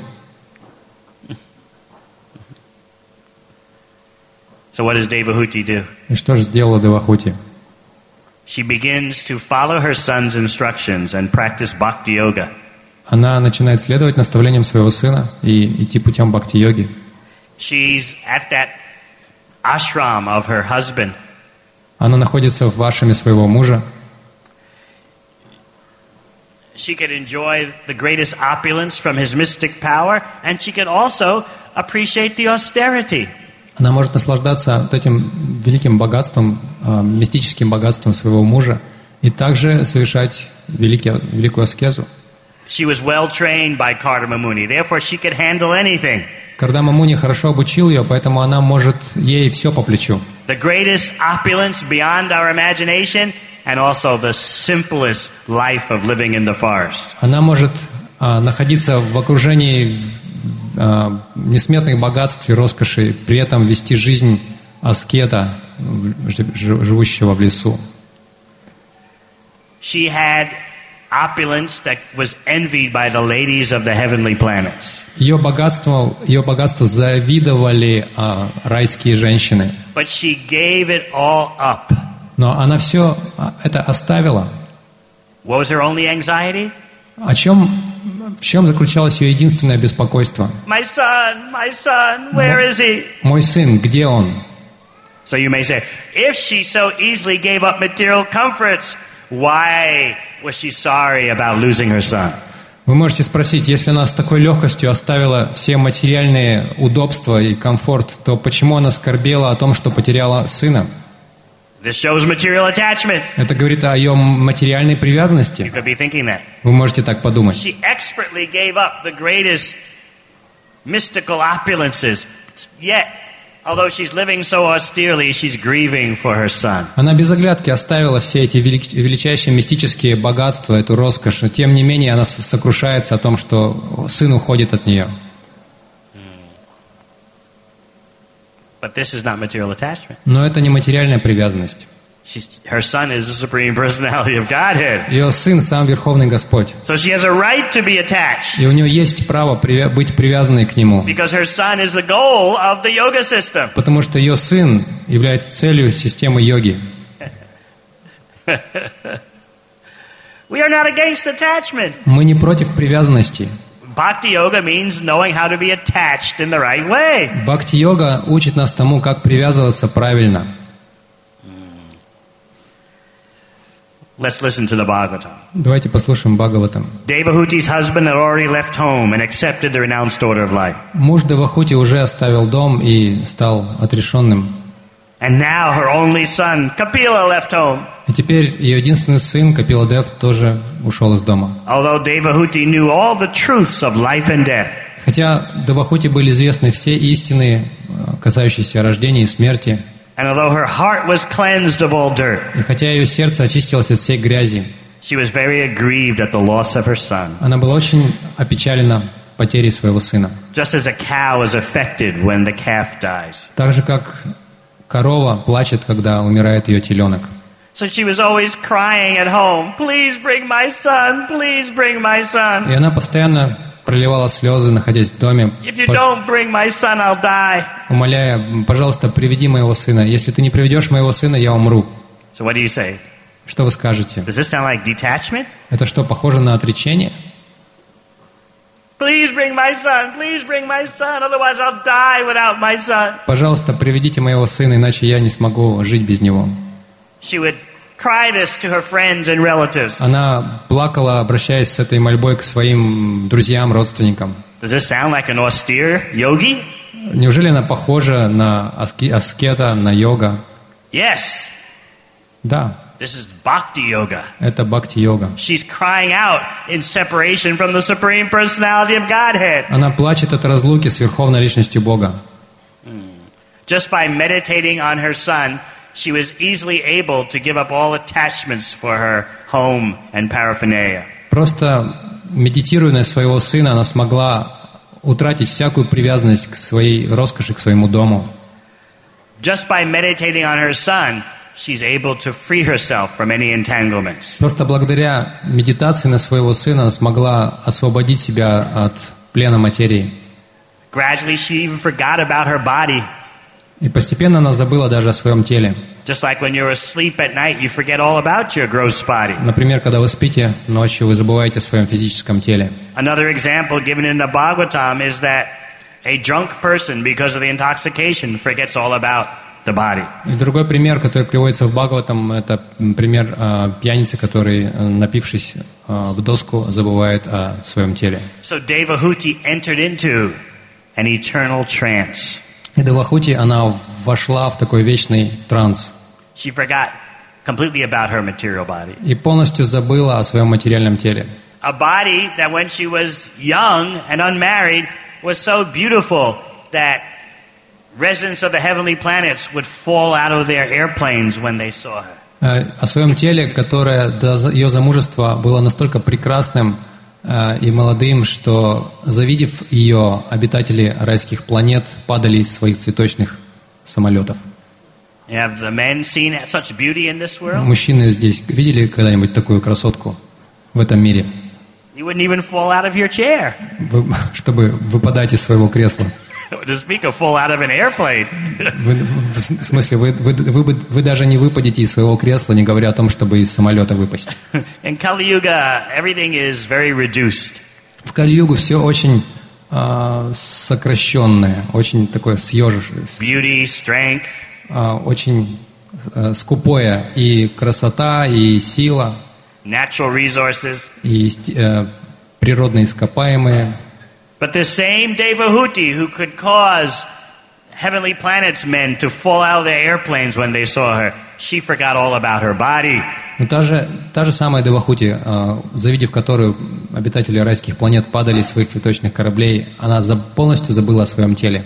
Speaker 1: So what does Devahuti do?
Speaker 2: И что же сделала Девахути?
Speaker 1: She begins to follow her son's instructions and practice bhakti yoga.
Speaker 2: Она начинает следовать наставлениям своего сына и идти путем бхакти-йоги.
Speaker 1: She's at that ashram of her husband.
Speaker 2: Она находится в ашраме своего мужа.
Speaker 1: She could enjoy the greatest opulence from his mystic power, and she could also appreciate the austerity.
Speaker 2: Она может наслаждаться вот этим великим богатством, мистическим богатством своего мужа, и также совершать великую аскезу.
Speaker 1: She was well trained by Kardama Muni, therefore she could handle anything.
Speaker 2: Кардама Муни хорошо обучил ее, поэтому она может ей все по плечу.
Speaker 1: The greatest opulence beyond our imagination, and also the simplest life of living in the forest.
Speaker 2: Она может находиться в окружении несметных богатств и роскоши, при этом вести жизнь аскета, живущего в лесу.
Speaker 1: She had opulence that was envied by the ladies of the heavenly planets.
Speaker 2: Ее богатству завидовали райские женщины.
Speaker 1: But she gave it all up.
Speaker 2: Но она все это оставила.
Speaker 1: What was her only anxiety?
Speaker 2: В чем заключалось ее единственное беспокойство?
Speaker 1: My son, where is he?
Speaker 2: Мой сын, где он?
Speaker 1: So you may say, if she so easily gave up material comforts, why was she sorry about losing her son?
Speaker 2: Вы можете спросить, если она с такой легкостью оставила все материальные удобства и комфорт, то почему она скорбела о том, что потеряла сына?
Speaker 1: This shows material attachment.
Speaker 2: Это говорит о ее материальной привязанности.
Speaker 1: You could be thinking that.
Speaker 2: Вы можете так подумать.
Speaker 1: She expertly gave up the greatest mystical opulences, yet, although she's living so austerely, she's grieving for her son.
Speaker 2: Она без оглядки оставила все эти величайшие мистические богатства, эту роскошь, но тем не менее она сокрушается о том, что сын уходит от нее.
Speaker 1: But this is not material attachment.
Speaker 2: Но это не материальная привязанность.
Speaker 1: Her son is the supreme personality of Godhead.
Speaker 2: Ее сын сам Верховный Господь.
Speaker 1: So she has a right to be attached.
Speaker 2: И у нее есть право быть привязанной к нему.
Speaker 1: Because her son is the goal of the yoga system.
Speaker 2: Потому что ее сын является целью системы йоги.
Speaker 1: We are not against attachment.
Speaker 2: Мы не против привязанности.
Speaker 1: Bhakti yoga means knowing how to be attached in the right way.
Speaker 2: Бхакти-йога учит нас тому, как привязываться правильно.
Speaker 1: Let's listen to the Bhagavatam.
Speaker 2: Давайте послушаем Бхагаватам.
Speaker 1: Devahuti's husband had already left home and accepted the renounced order of life.
Speaker 2: Муж Девахути уже оставил дом и стал отрешенным.
Speaker 1: And now her only son, Kapila, left home.
Speaker 2: И теперь ее единственный сын, Капиладев, тоже ушел из дома.
Speaker 1: Although Devahuti knew all the truths of life and death.
Speaker 2: Хотя Девахути были известны все истины, касающиеся рождения и смерти.
Speaker 1: And although her heart was cleansed of all dirt.
Speaker 2: И хотя ее сердце очистилось от всей грязи.
Speaker 1: She was very aggrieved at the loss of her son.
Speaker 2: Она была очень опечалена потерей своего сына.
Speaker 1: Just as a cow is affected when the calf dies.
Speaker 2: Так же, как корова плачет, когда умирает ее теленок.
Speaker 1: So she was always crying at home, please bring my son, please bring my son.
Speaker 2: И она постоянно проливала слезы, находясь в доме,
Speaker 1: If you don't bring my son, I'll die.
Speaker 2: умоляя: пожалуйста, приведи моего сына. Если ты не приведешь моего сына, я умру.
Speaker 1: So what do you say?
Speaker 2: Что вы скажете?
Speaker 1: Does this sound like detachment?
Speaker 2: Это что, похоже на отречение?
Speaker 1: Please bring my son, otherwise I'll die without my son.
Speaker 2: Пожалуйста, приведите моего сына, иначе я не смогу жить без него.
Speaker 1: She would cry this to her friends and relatives.
Speaker 2: Она плакала, обращаясь с этой мольбой к своим друзьям, родственникам.
Speaker 1: Does this sound like an austere yogi?
Speaker 2: Неужели она похожа на аскета, на йога?
Speaker 1: Yes.
Speaker 2: Да,
Speaker 1: This is bhakti yoga.
Speaker 2: это бхакти-йога.
Speaker 1: She's crying out in separation from the Supreme Personality of Godhead.
Speaker 2: Она плачет от разлуки с Верховной Личностью Бога.
Speaker 1: Just by meditating on her son, she was easily able to give up all attachments for her home and paraphernalia.
Speaker 2: Просто медитируя на своего сына, она смогла утратить всякую привязанность к своей роскоши, к своему дому.
Speaker 1: Just by meditating on her son, she's able to free herself from any entanglements.
Speaker 2: Просто благодаря медитации на своего сына она смогла освободить себя от плена материи.
Speaker 1: Gradually, she even forgot about her body.
Speaker 2: И постепенно она забыла даже о своем теле.
Speaker 1: Just like when you're asleep at night, you forget all about your gross body.
Speaker 2: Например, когда вы спите ночью, вы забываете о своем физическом теле.
Speaker 1: Another example given in the Bhagavatam is that a drunk person, because of the intoxication, forgets all about the body.
Speaker 2: И другой пример, который приводится в Бхагаватам, это пример пьяницы, который, напившись в доску, забывает о своем теле.
Speaker 1: So Devahuti entered into an eternal trance.
Speaker 2: И Девахути, она вошла в такой вечный транс.
Speaker 1: She forgot completely about her material body.
Speaker 2: И полностью забыла о своем материальном теле.
Speaker 1: A body that when she was young and unmarried was so beautiful that residents of the heavenly planets would fall out of their airplanes when they saw her.
Speaker 2: О своем теле, которое до ее замужества было настолько прекрасным и молодым, что, завидев ее, обитатели райских планет падали из своих цветочных самолетов.
Speaker 1: Have the men seen such beauty in this world?
Speaker 2: Мужчины здесь видели когда-нибудь такую красотку в этом мире?
Speaker 1: You wouldn't even fall out of your chair.
Speaker 2: Чтобы выпадать из своего кресла.
Speaker 1: To speak of fall out of an airplane.
Speaker 2: В смысле, вы даже не выпадете из своего кресла, не говоря о том, чтобы из самолета выпасть.
Speaker 1: In Kali Yuga, everything is very reduced.
Speaker 2: В Кали-югу все очень сокращенное, очень такое съежившееся.
Speaker 1: Beauty, strength.
Speaker 2: Очень скупое. И красота, и сила,
Speaker 1: Natural resources.
Speaker 2: и природные ископаемые.
Speaker 1: But the same Devahuti who could cause heavenly planets men to fall out of their airplanes when they saw her, she forgot all about her body.
Speaker 2: Но та же самая Девахути, завидев которую обитатели райских планет падали из своих цветочных кораблей, она полностью забыла о своем теле.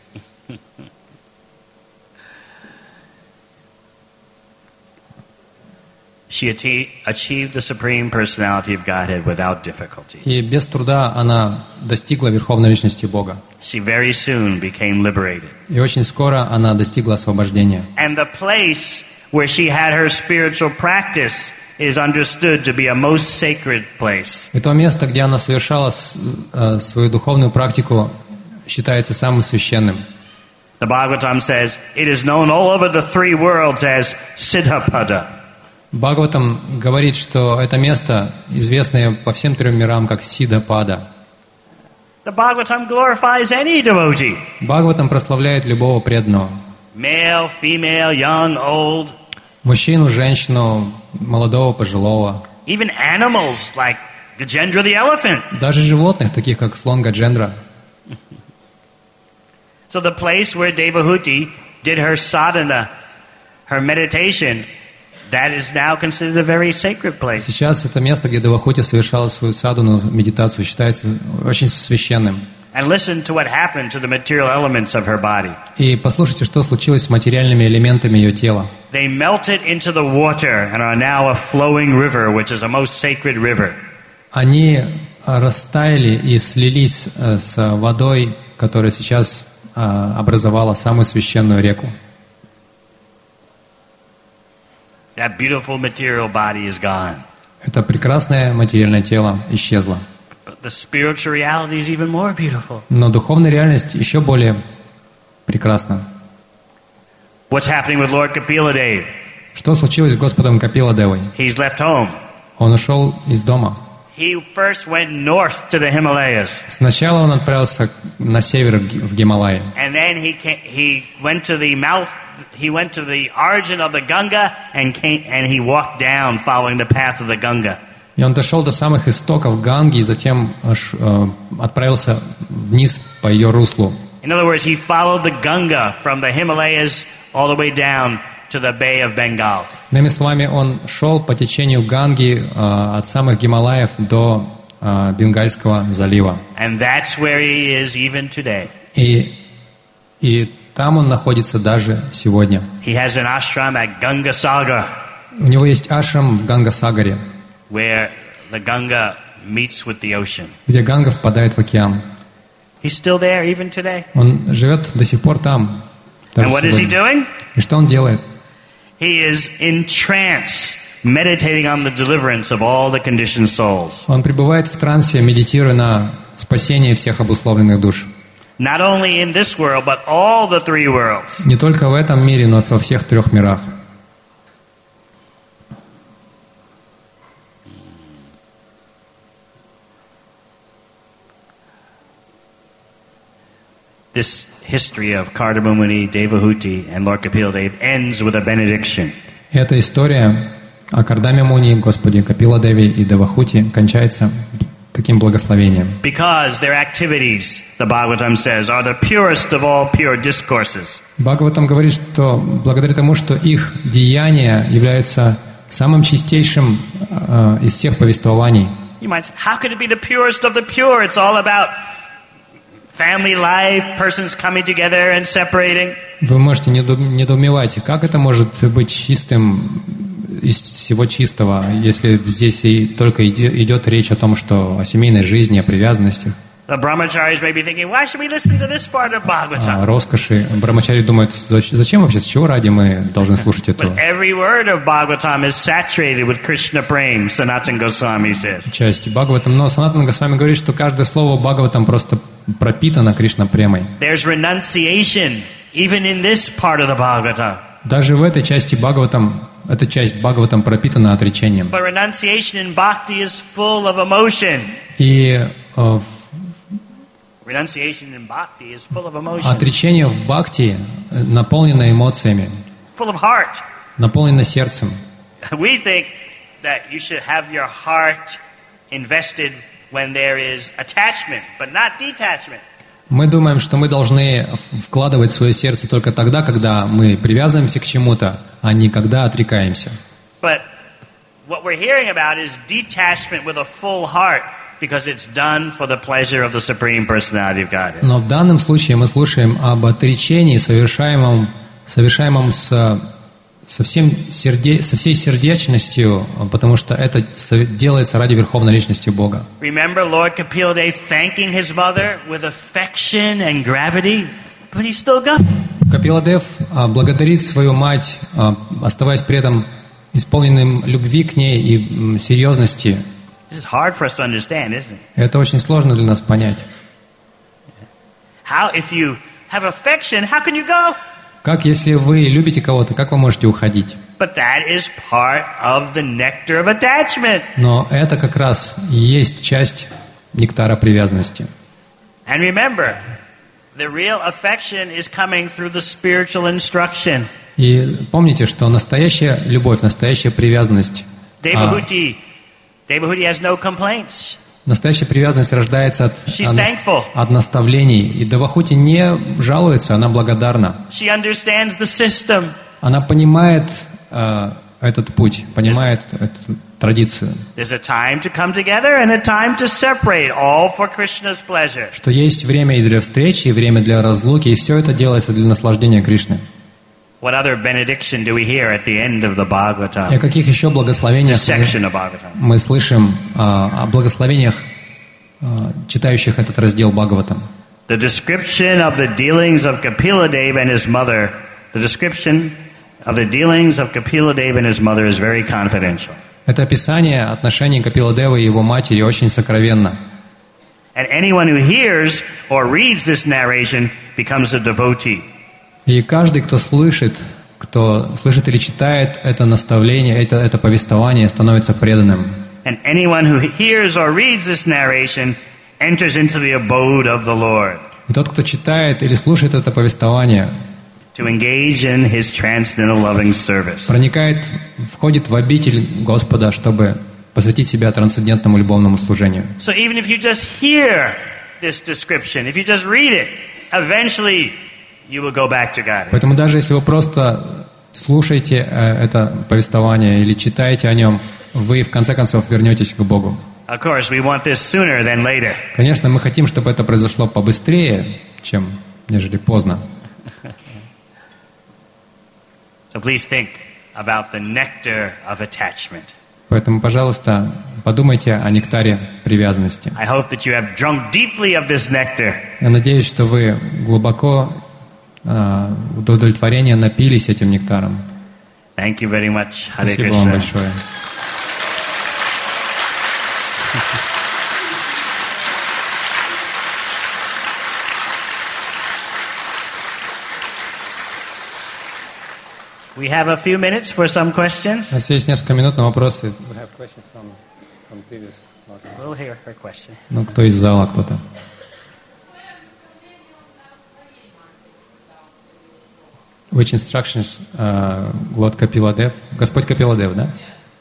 Speaker 1: She achieved the Supreme Personality of Godhead without difficulty.
Speaker 2: И без труда она достигла Верховной Личности Бога.
Speaker 1: She very soon became liberated.
Speaker 2: И очень скоро она достигла освобождения.
Speaker 1: And the place where she had her spiritual practice is understood to be a most sacred place.
Speaker 2: И то место, где она совершала свою духовную практику, считается самым священным.
Speaker 1: The Bhagavatam says, it is known all over the three worlds as Siddhapada.
Speaker 2: Бхагаватам говорит, что это место, известное по всем трем мирам как Сиддхапада.
Speaker 1: The Bhagavatam glorifies any devotee.
Speaker 2: Бхагаватам прославляет любого преданного.
Speaker 1: Male, female, young, old.
Speaker 2: Мужчину, женщину, молодого, пожилого.
Speaker 1: Even animals like Gajendra the elephant.
Speaker 2: Даже животных, таких как слон Гаджендра.
Speaker 1: So the place where Devahuti did her sadhana, her meditation, that is now considered a very sacred place.
Speaker 2: Сейчас это место, где Девахути совершала свою садхану, медитацию, считается очень священным.
Speaker 1: And listen to what happened to the material elements of her body.
Speaker 2: И послушайте, что случилось с материальными элементами ее тела.
Speaker 1: They melted into the water and are now a flowing river, which is a most sacred river.
Speaker 2: Они растаяли и слились с водой, которая сейчас образовала самую священную реку.
Speaker 1: That beautiful material body is gone.
Speaker 2: Это прекрасное материальное тело исчезло.
Speaker 1: But the spiritual reality is even more beautiful.
Speaker 2: Но духовная реальность еще более прекрасна.
Speaker 1: What's happening with Lord Kapila Dev?
Speaker 2: Что случилось с Господом Капила Девой?
Speaker 1: He's left home.
Speaker 2: Он ушел из дома.
Speaker 1: He first went north to the Himalayas.
Speaker 2: Сначала он отправился на север в Гималаи.
Speaker 1: And then he went to the mouth. He went to the origin of the Ganga and he walked down, following the path of the Ganga.
Speaker 2: И он дошел до самых истоков Ганги и затем отправился вниз по ее руслу.
Speaker 1: In other words, he followed the Ganga from the Himalayas all the way down to the Bay of Bengal.
Speaker 2: Иными словами, он шел по течению Ганги от самых Гималаев до Бенгальского залива.
Speaker 1: And that's where he is even today.
Speaker 2: И там он находится даже сегодня.
Speaker 1: He has an ashram at Gangasagar,
Speaker 2: У него есть ашрам в Гангасагаре,
Speaker 1: where the Ganga meets with the ocean.
Speaker 2: где Ганга впадает в океан.
Speaker 1: He's still there even today.
Speaker 2: Он живет до сих пор там.
Speaker 1: And what is he doing?
Speaker 2: И что он делает?
Speaker 1: He is in trance, meditating on the deliverance of all the conditioned souls.
Speaker 2: Он пребывает в трансе, медитируя на спасение всех обусловленных душ.
Speaker 1: Not only in this world, but all the three worlds.
Speaker 2: Не только в этом мире, но и во всех трех мирах.
Speaker 1: This history of Kardama Muni, Devahuti, and Lord Kapila Dev ends with a benediction.
Speaker 2: Эта история о Кардаме Муни, Господе Капила Деве и Девахути кончается таким благословением.
Speaker 1: Because their activities, the Bhagavatam says, are the purest of all pure discourses.
Speaker 2: Бхагаватам говорит, что благодаря тому, что их деяния являются самым чистейшим из всех повествований.
Speaker 1: You might say, how could it be the purest of the pure? It's all about family life, persons coming together and separating.
Speaker 2: Вы можете недоумевать, как это может быть чистым из всего чистого, если здесь и только идет речь о том, что о семейной жизни, о привязанностях.
Speaker 1: The brahmacharis may be thinking, why should we listen to this part of Bhagavatam?
Speaker 2: Роскоши. Брамачари думают, зачем вообще, с чего ради мы должны слушать эту
Speaker 1: But every word of Bhagavatam is saturated with Krishna Prem, Sanatana Goswami says.
Speaker 2: часть Бхагаватам. Но Санатана Госвами говорит, что каждое слово Бхагаватам просто пропитано Кришна Премой.
Speaker 1: There's renunciation even in this part of the Bhagavatam.
Speaker 2: Даже в этой части Бхагаватам, эта часть Бхагаватам пропитана отречением.
Speaker 1: But renunciation in bhakti is full of emotion.
Speaker 2: И
Speaker 1: Renunciation in bhakti is full of emotion.
Speaker 2: отречение в бхакти наполнено эмоциями,
Speaker 1: Full of heart.
Speaker 2: наполнено сердцем.
Speaker 1: We think that you should have your heart invested when there is attachment, but not detachment.
Speaker 2: Мы думаем, что мы должны вкладывать свое сердце только тогда, когда мы привязываемся к чему-то, а не когда отрекаемся.
Speaker 1: But what we're hearing about is detachment with a full heart, because it's done for the pleasure of the Supreme Personality of Godhead.
Speaker 2: Но в данном случае мы слушаем об отречении, совершаемом со всей сердечностью, потому что это делается ради Верховной Личности Бога.
Speaker 1: Remember Lord Kapila Dev thanking his mother with affection and gravity, but he's still gone.
Speaker 2: Капила Дев благодарит свою мать, оставаясь при этом исполненным любви к ней и серьезности.
Speaker 1: This is hard for us to understand, isn't it?
Speaker 2: Это очень сложно для нас понять.
Speaker 1: How, if you have affection, how can you go?
Speaker 2: Как, если вы любите кого-то, как вы можете уходить?
Speaker 1: But that is part of the nectar of attachment.
Speaker 2: Но это как раз и есть часть нектара привязанности.
Speaker 1: And remember, the real affection is coming through the spiritual instruction.
Speaker 2: И помните, что настоящая любовь, настоящая привязанность,
Speaker 1: Devahuti has no complaints.
Speaker 2: настоящая привязанность рождается
Speaker 1: She's thankful.
Speaker 2: от наставлений. И Девахути не жалуется, она благодарна.
Speaker 1: She understands the system.
Speaker 2: Она понимает этот путь, понимает эту традицию.
Speaker 1: There's a time to come together and a time to separate, all for Krishna's pleasure.
Speaker 2: Что есть время и для встречи, и время для разлуки, и все это делается для наслаждения Кришны.
Speaker 1: What other benediction do we hear at the end of the
Speaker 2: И
Speaker 1: Bhagavatam?
Speaker 2: о каких еще благословениях
Speaker 1: Section of Bhagavatam.
Speaker 2: мы слышим о благословениях читающих этот раздел Бхагаватам.
Speaker 1: The description of the dealings of Kapila Deva and his mother, the description of the dealings of Kapila Deva and his mother is very confidential.
Speaker 2: Это описание отношений Капиладевы и его матери очень сокровенно.
Speaker 1: And anyone who hears or reads this narration becomes a devotee.
Speaker 2: И каждый, кто слышит или читает это наставление, это повествование, становится преданным.
Speaker 1: And anyone who hears or reads this narration enters into the abode of the Lord.
Speaker 2: И тот, кто читает или слушает это повествование,
Speaker 1: To engage in his transcendental loving service.
Speaker 2: входит в обитель Господа, чтобы посвятить себя трансцендентному любовному служению.
Speaker 1: So even if you just hear this description, if you just read it, eventually you will go back to God.
Speaker 2: Поэтому даже если вы просто слушаете это повествование или читаете о нем, вы в конце концов вернетесь к Богу.
Speaker 1: Of course, we want this sooner than later.
Speaker 2: Конечно, мы хотим, чтобы это произошло побыстрее, нежели поздно.
Speaker 1: So please think about the nectar of attachment.
Speaker 2: Поэтому, пожалуйста, подумайте о нектаре привязанности.
Speaker 1: I hope that you have drunk deeply of this nectar.
Speaker 2: Я надеюсь, что вы глубоко до удовлетворения напились этим нектаром.
Speaker 1: Thank you very much. Hare
Speaker 2: Спасибо вам
Speaker 1: Krishna.
Speaker 2: большое.
Speaker 1: We have a few minutes for some questions.
Speaker 2: У нас есть несколько минут на вопросы.
Speaker 1: We'll hear her question.
Speaker 2: Ну, кто из зала, кто-то. Which instructions Lord Kapila Dev? Господь Kapila Dev, да?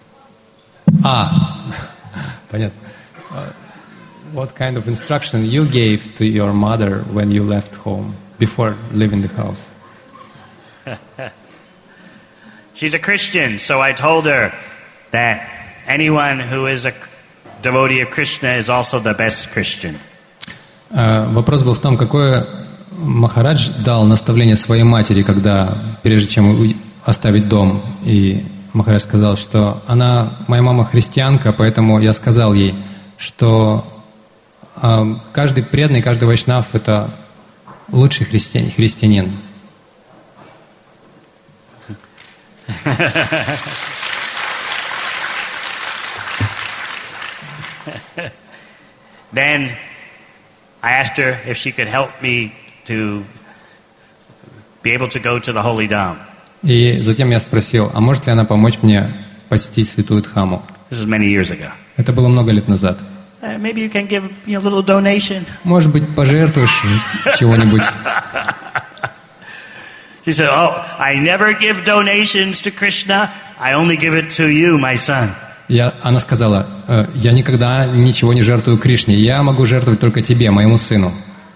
Speaker 2: Понятно. What kind of instruction you gave to your mother when you left home, before leaving the house?
Speaker 1: She's a Christian, so I told her that anyone who is a devotee of Krishna is also the best Christian.
Speaker 2: Вопрос был в том, какое Махарадж дал наставление своей матери, прежде чем оставить дом. И Махарадж сказал, что моя мама христианка, поэтому я сказал ей, что каждый преданный, каждый вайшнав — это лучший христианин.
Speaker 1: Then I asked her if she could help me to be able to go to the Holy Dham.
Speaker 2: И затем я спросил, а может ли она помочь мне посетить Святую Дхаму?
Speaker 1: This was many years ago.
Speaker 2: Это было много лет назад.
Speaker 1: Maybe you can give me a little donation.
Speaker 2: Может быть, пожертвуешь чего-нибудь?
Speaker 1: She said, I never give donations to Krishna. I only give it to you, my son.
Speaker 2: Она сказала, я никогда ничего не жертвую Кришне. Я могу жертвовать только тебе, моему сыну.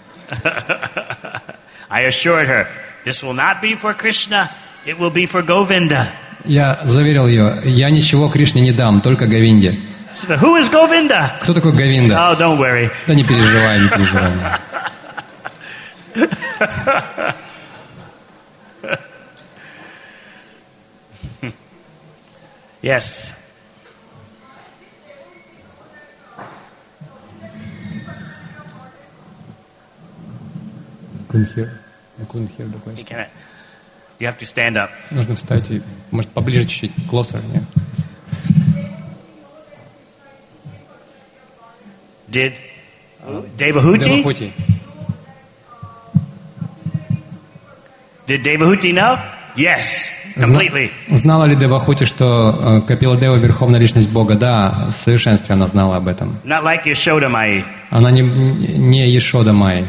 Speaker 1: I assured her, this will not be for Krishna. It will be for Govinda.
Speaker 2: Я заверил ее, я ничего Кришне не дам, только Говинде.
Speaker 1: She said, who is Govinda?
Speaker 2: Кто такой Говинда?
Speaker 1: Oh, don't worry.
Speaker 2: Да не переживай, не переживай.
Speaker 1: Yes.
Speaker 2: I couldn't hear the question.
Speaker 1: You have to stand up.
Speaker 2: Нужно встать и, может, поближе чуть-чуть, closer, нет?
Speaker 1: Did Devahuti?
Speaker 2: Девахути.
Speaker 1: Did Devahuti know? Yes, completely.
Speaker 2: Знала ли Девахути, что Капила Дева — Верховная Личность Бога? Да, в совершенстве она знала об этом.
Speaker 1: Not like Yashoda Mai.
Speaker 2: Она не Ешода Майи.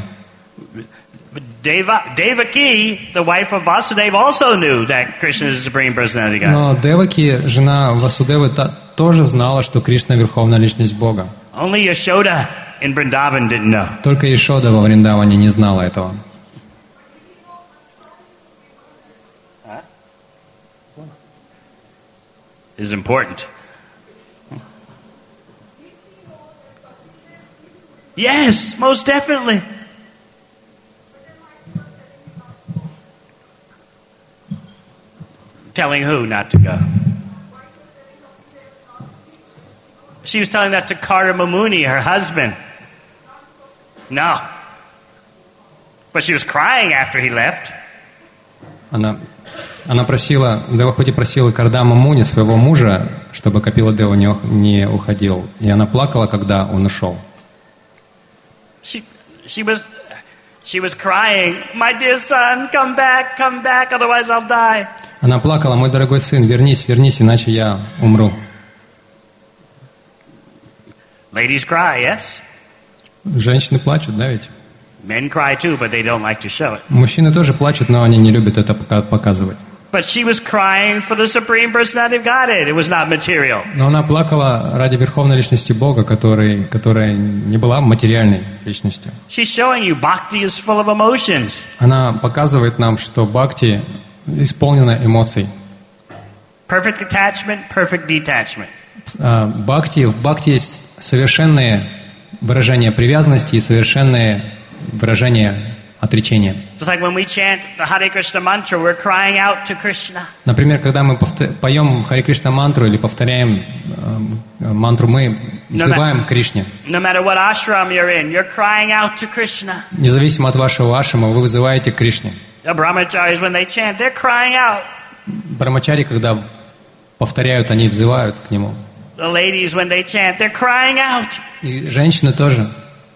Speaker 1: Devaki, the wife of Vasudeva, also knew that Krishna is the Supreme Personality of God.
Speaker 2: Но Деваки, жена Васудевы, тоже знала, что Кришна — Верховная Личность Бога.
Speaker 1: Only Yashoda in Vrindavan didn't know.
Speaker 2: Только Ешода во Вриндаване не знала этого.
Speaker 1: Is important. Yes, most definitely. Telling who not to go? She was telling that to Karma Muni, her husband. No. But she was crying after he left.
Speaker 2: Она просила, Девахути просила Кардама Муни, своего мужа, чтобы Капила Дева не уходил. И она плакала, когда он ушел.
Speaker 1: She was crying, my dear son, come back, otherwise I'll die.
Speaker 2: Она плакала, мой дорогой сын, вернись, иначе я умру.
Speaker 1: Ladies cry, yes?
Speaker 2: Женщины плачут, да ведь?
Speaker 1: Men cry too, but they don't like to show it.
Speaker 2: Мужчины тоже плачут, но они не любят это показывать.
Speaker 1: But she was crying for the Supreme Personality of Godhead. It was not material.
Speaker 2: Но она плакала ради Верховной Личности Бога, которая не была материальной личностью.
Speaker 1: She's showing you bhakti is full of emotions.
Speaker 2: Она показывает нам, что бхакти исполнена эмоций.
Speaker 1: Perfect attachment, perfect detachment.
Speaker 2: В бхакти есть совершенные выражения привязанности и совершенные выражения отречения.
Speaker 1: Just like when we chant the Hare Krishna mantra, we're crying out to Krishna.
Speaker 2: Например, когда мы поем Харе Кришна мантру или повторяем мантру, мы взываем к Кришне.
Speaker 1: No matter what ashram you're in, you're crying out to Krishna.
Speaker 2: Независимо от вашего ашрама, вы вызываете к Кришне.
Speaker 1: The brahmacharis, when they chant, they're crying out.
Speaker 2: Брахмачари, когда повторяют, они взывают к Нему.
Speaker 1: The ladies, when they chant, they're crying out.
Speaker 2: И женщины тоже.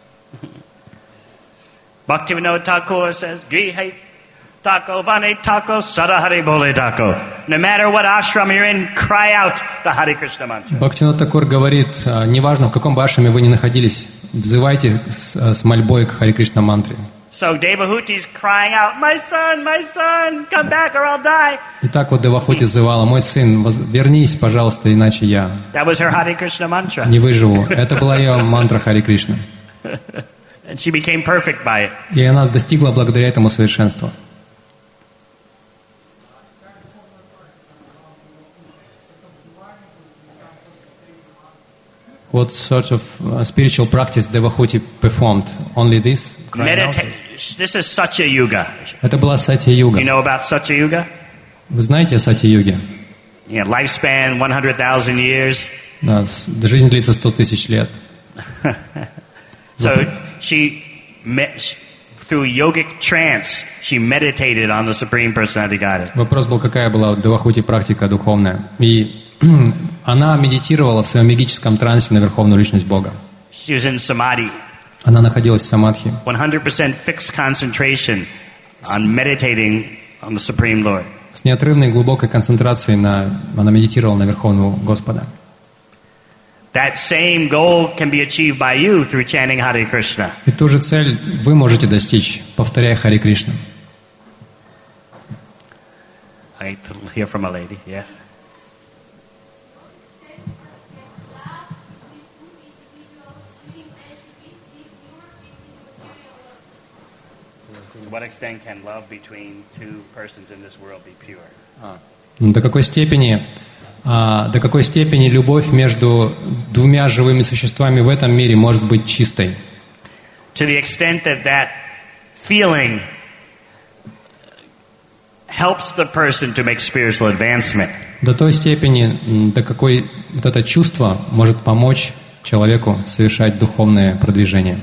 Speaker 1: Bhaktivinoda Thakur says, Grihe Tako, Vane Tako, Sadahari Bole Tako. No matter what ashram you're in, cry out the Hare Krishna mantra.
Speaker 2: Бхактивинода Такур говорит, неважно, в каком бы ашраме вы ни находились, взывайте с мольбой к Харе Кришна мантре.
Speaker 1: So Devahuti's crying out, my son, come back or I'll die.
Speaker 2: И так вот Девахути взывала, мой сын, вернись, пожалуйста, иначе я
Speaker 1: That was her Hare Krishna mantra.
Speaker 2: не выживу. Это была ее мантра Харе Кришна.
Speaker 1: And she became perfect by it.
Speaker 2: И она достигла благодаря этому совершенства. What sort of spiritual practice Devahuti performed? Only this?
Speaker 1: This is Satya Yuga.
Speaker 2: Это была Сатья-юга.
Speaker 1: You know about Satya Yuga?
Speaker 2: Вы знаете о Сатья-юге?
Speaker 1: Yeah, lifespan 100,000 years.
Speaker 2: Да, жизнь длится 100 тысяч лет.
Speaker 1: So through yogic trance, she meditated on the Supreme Personality Godhead.
Speaker 2: Вопрос был, какая была у Девахути практика духовная. И она медитировала в своем мегическом трансе на Верховную Личность Бога.
Speaker 1: She was in samadhi.
Speaker 2: Она находилась в самадхи.
Speaker 1: 100% fixed concentration on meditating on the Supreme Lord.
Speaker 2: С неотрывной глубокой концентрацией она медитировала на Верховного Господа.
Speaker 1: That same goal can be achieved by you through chanting Hare Krishna.
Speaker 2: И ту же цель вы можете достичь, повторяя Харе Кришна.
Speaker 1: I need to hear from a lady. Yes. To what extent can love between two persons in this world be pure?
Speaker 2: До какой степени любовь между двумя живыми существами в этом мире может быть чистой?
Speaker 1: To the extent that feeling helps the person to make spiritual advancement.
Speaker 2: До той степени, до какой вот это чувство может помочь человеку совершать духовное продвижение.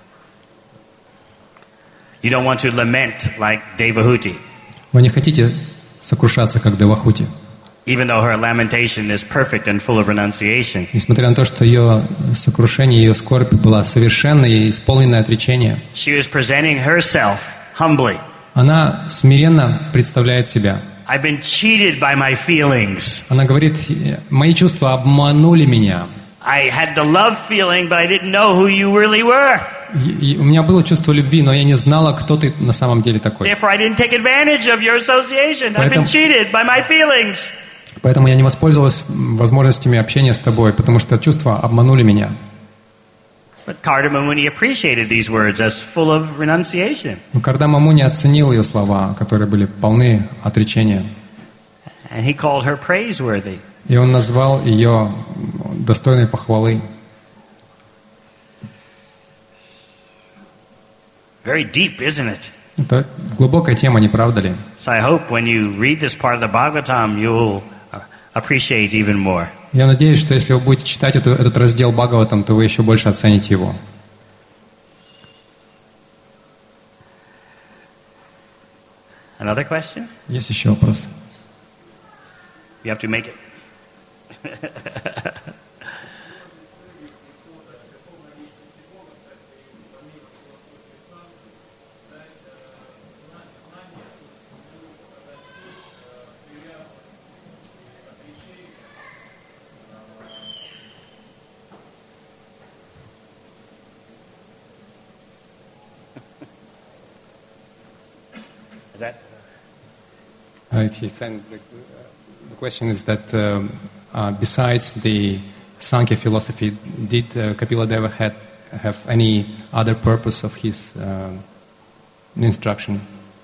Speaker 1: You don't want to lament like Devahuti.
Speaker 2: Вы не хотите сокрушаться, как Девахути.
Speaker 1: Even though her lamentation is perfect and full of renunciation.
Speaker 2: Несмотря на то, что ее сокрушение, ее скорбь была совершенной и исполненной отречения.
Speaker 1: She was presenting herself humbly.
Speaker 2: Она смиренно представляет себя.
Speaker 1: I've been cheated by my feelings.
Speaker 2: Она говорит, мои чувства обманули меня.
Speaker 1: I had the love feeling, but I didn't know who you really were.
Speaker 2: И у меня было чувство любви, но я не знала, кто ты на самом деле такой.
Speaker 1: Therefore, I didn't take advantage of your association. I've been cheated by my feelings.
Speaker 2: Поэтому я не воспользовалась возможностями общения с тобой, потому что чувства обманули меня.
Speaker 1: But Kardama Muni appreciated these words as full of renunciation.
Speaker 2: Но Кардама Муни оценил ее слова, которые были полны отречения.
Speaker 1: And he called her praiseworthy.
Speaker 2: И он назвал ее достойной похвалы.
Speaker 1: Very deep, isn't it?
Speaker 2: Это глубокая тема, не правда ли?
Speaker 1: So I hope when you read this part of the Bhagavatam, you'll appreciate even more.
Speaker 2: Я надеюсь, что если вы будете читать этот раздел Бхагаватам, то вы еще больше оцените его.
Speaker 1: Another question?
Speaker 2: Есть еще вопрос?
Speaker 1: You have to make it. That
Speaker 2: The question is that besides the Sankhya philosophy, did Kapila Deva have any other purpose of his instruction?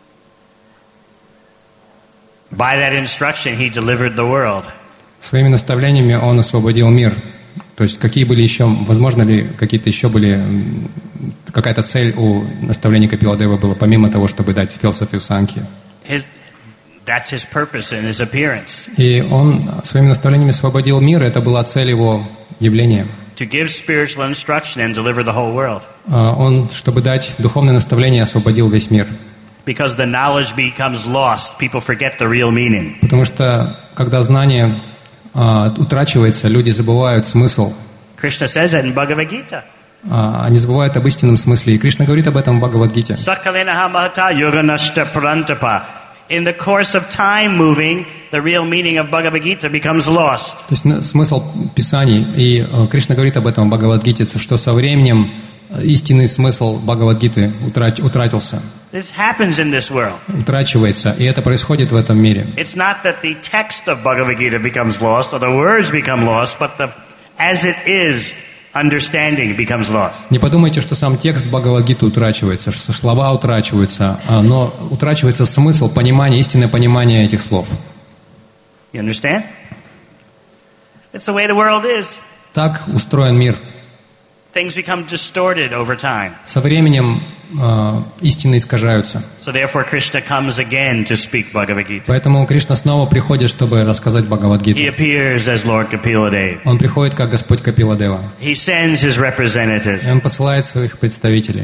Speaker 1: by that instruction, he delivered the world.
Speaker 2: Своими наставлениями он освободил мир. То есть какие были еще, возможно ли какие-то еще были, какая-то цель у наставлений Капила Девы была, помимо того, чтобы дать философию Санхи?
Speaker 1: That's his purpose in his appearance.
Speaker 2: И он своими наставлениями освободил мир, это была цель его явления.
Speaker 1: To give spiritual instruction and deliver the whole world.
Speaker 2: Он, чтобы дать духовное наставление, освободил весь мир.
Speaker 1: Because the knowledge becomes lost, people forget the real meaning.
Speaker 2: Потому что, когда знание утрачивается, люди забывают смысл.
Speaker 1: Krishna says that in Bhagavad Gita.
Speaker 2: Они забывают об истинном смысле. И Кришна говорит об этом в Бхагавад-гите.
Speaker 1: Sakalinaha mahata yoganashta parantapa. In the course of time moving, the real meaning of Bhagavad Gita becomes lost.
Speaker 2: То есть смысл Писаний. И Кришна говорит об этом в Бхагавад-гите, что со временем истинный смысл Бхагавад-гиты утратился.
Speaker 1: This happens in this world.
Speaker 2: Утрачивается. И это происходит в этом мире.
Speaker 1: It's not that the text of Bhagavad Gita becomes lost or the words become lost, but as it is, understanding becomes lost.
Speaker 2: Не подумайте, что сам текст Бхагавад-гиты утрачивается, что слова утрачиваются, но утрачивается смысл, понимание, истинное понимание этих слов.
Speaker 1: You understand? It's the way the world is.
Speaker 2: Так устроен мир.
Speaker 1: Things become distorted over time.
Speaker 2: Со временем истины искажаются.
Speaker 1: So therefore Krishna comes again to speak Bhagavad Gita.
Speaker 2: Поэтому Кришна снова приходит, чтобы рассказать Бхагавад-гиту.
Speaker 1: He appears as Lord Kapila Deva.
Speaker 2: Он приходит как Господь Капила Дева.
Speaker 1: He sends his representatives.
Speaker 2: И он посылает своих представителей.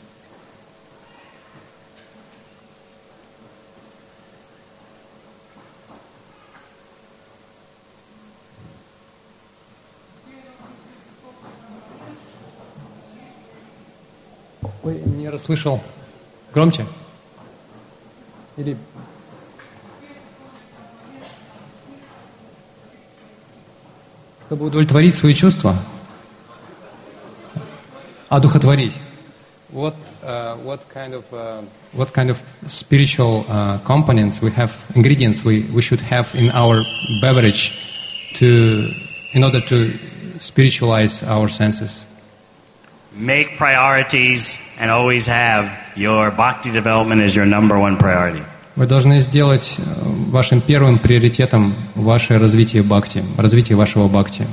Speaker 2: Ой, не расслышал. Громче? Или... Чтобы удовлетворить свои чувства? Одухотворить. What kind of spiritual components we have, ingredients we should have in our beverage in order to spiritualize our senses?
Speaker 1: Make priorities and always have your bhakti development as your number one priority.
Speaker 2: Вы должны сделать вашим первым приоритетом ваше развитие бхакти, развитие вашего бхакти.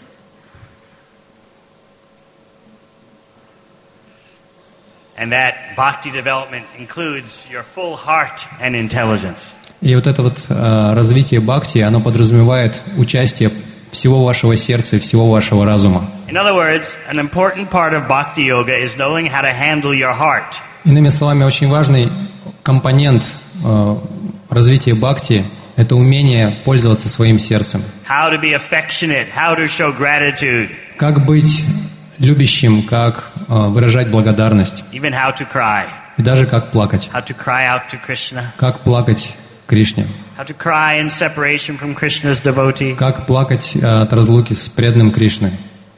Speaker 1: And that bhakti development includes your full heart and intelligence.
Speaker 2: И вот это вот развитие бхакти, оно подразумевает участие всего вашего сердца и всего вашего разума.
Speaker 1: In other words, an important part of bhakti yoga is knowing how to handle your heart.
Speaker 2: Иными словами, очень важный компонент развития бхакти – это умение пользоваться своим сердцем.
Speaker 1: How to be affectionate, how to show gratitude.
Speaker 2: Как быть любящим, как выражать благодарность.
Speaker 1: Even how to cry.
Speaker 2: И даже как плакать.
Speaker 1: How to cry out to Krishna.
Speaker 2: Как плакать Кришне.
Speaker 1: How to cry in separation from Krishna's devotee.
Speaker 2: Как плакать от разлуки с преданным Кришной.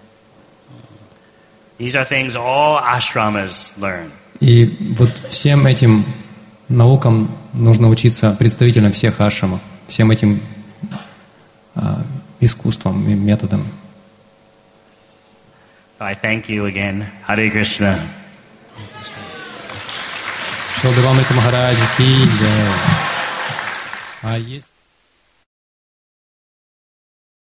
Speaker 1: These are things all ashramas learn.
Speaker 2: И вот всем этим наукам нужно учиться представителям всех ашрамов, всем этим искусствам и методам.
Speaker 1: I thank you again. Hare Krishna.
Speaker 2: Шилдевамрита Махараджи ки джай.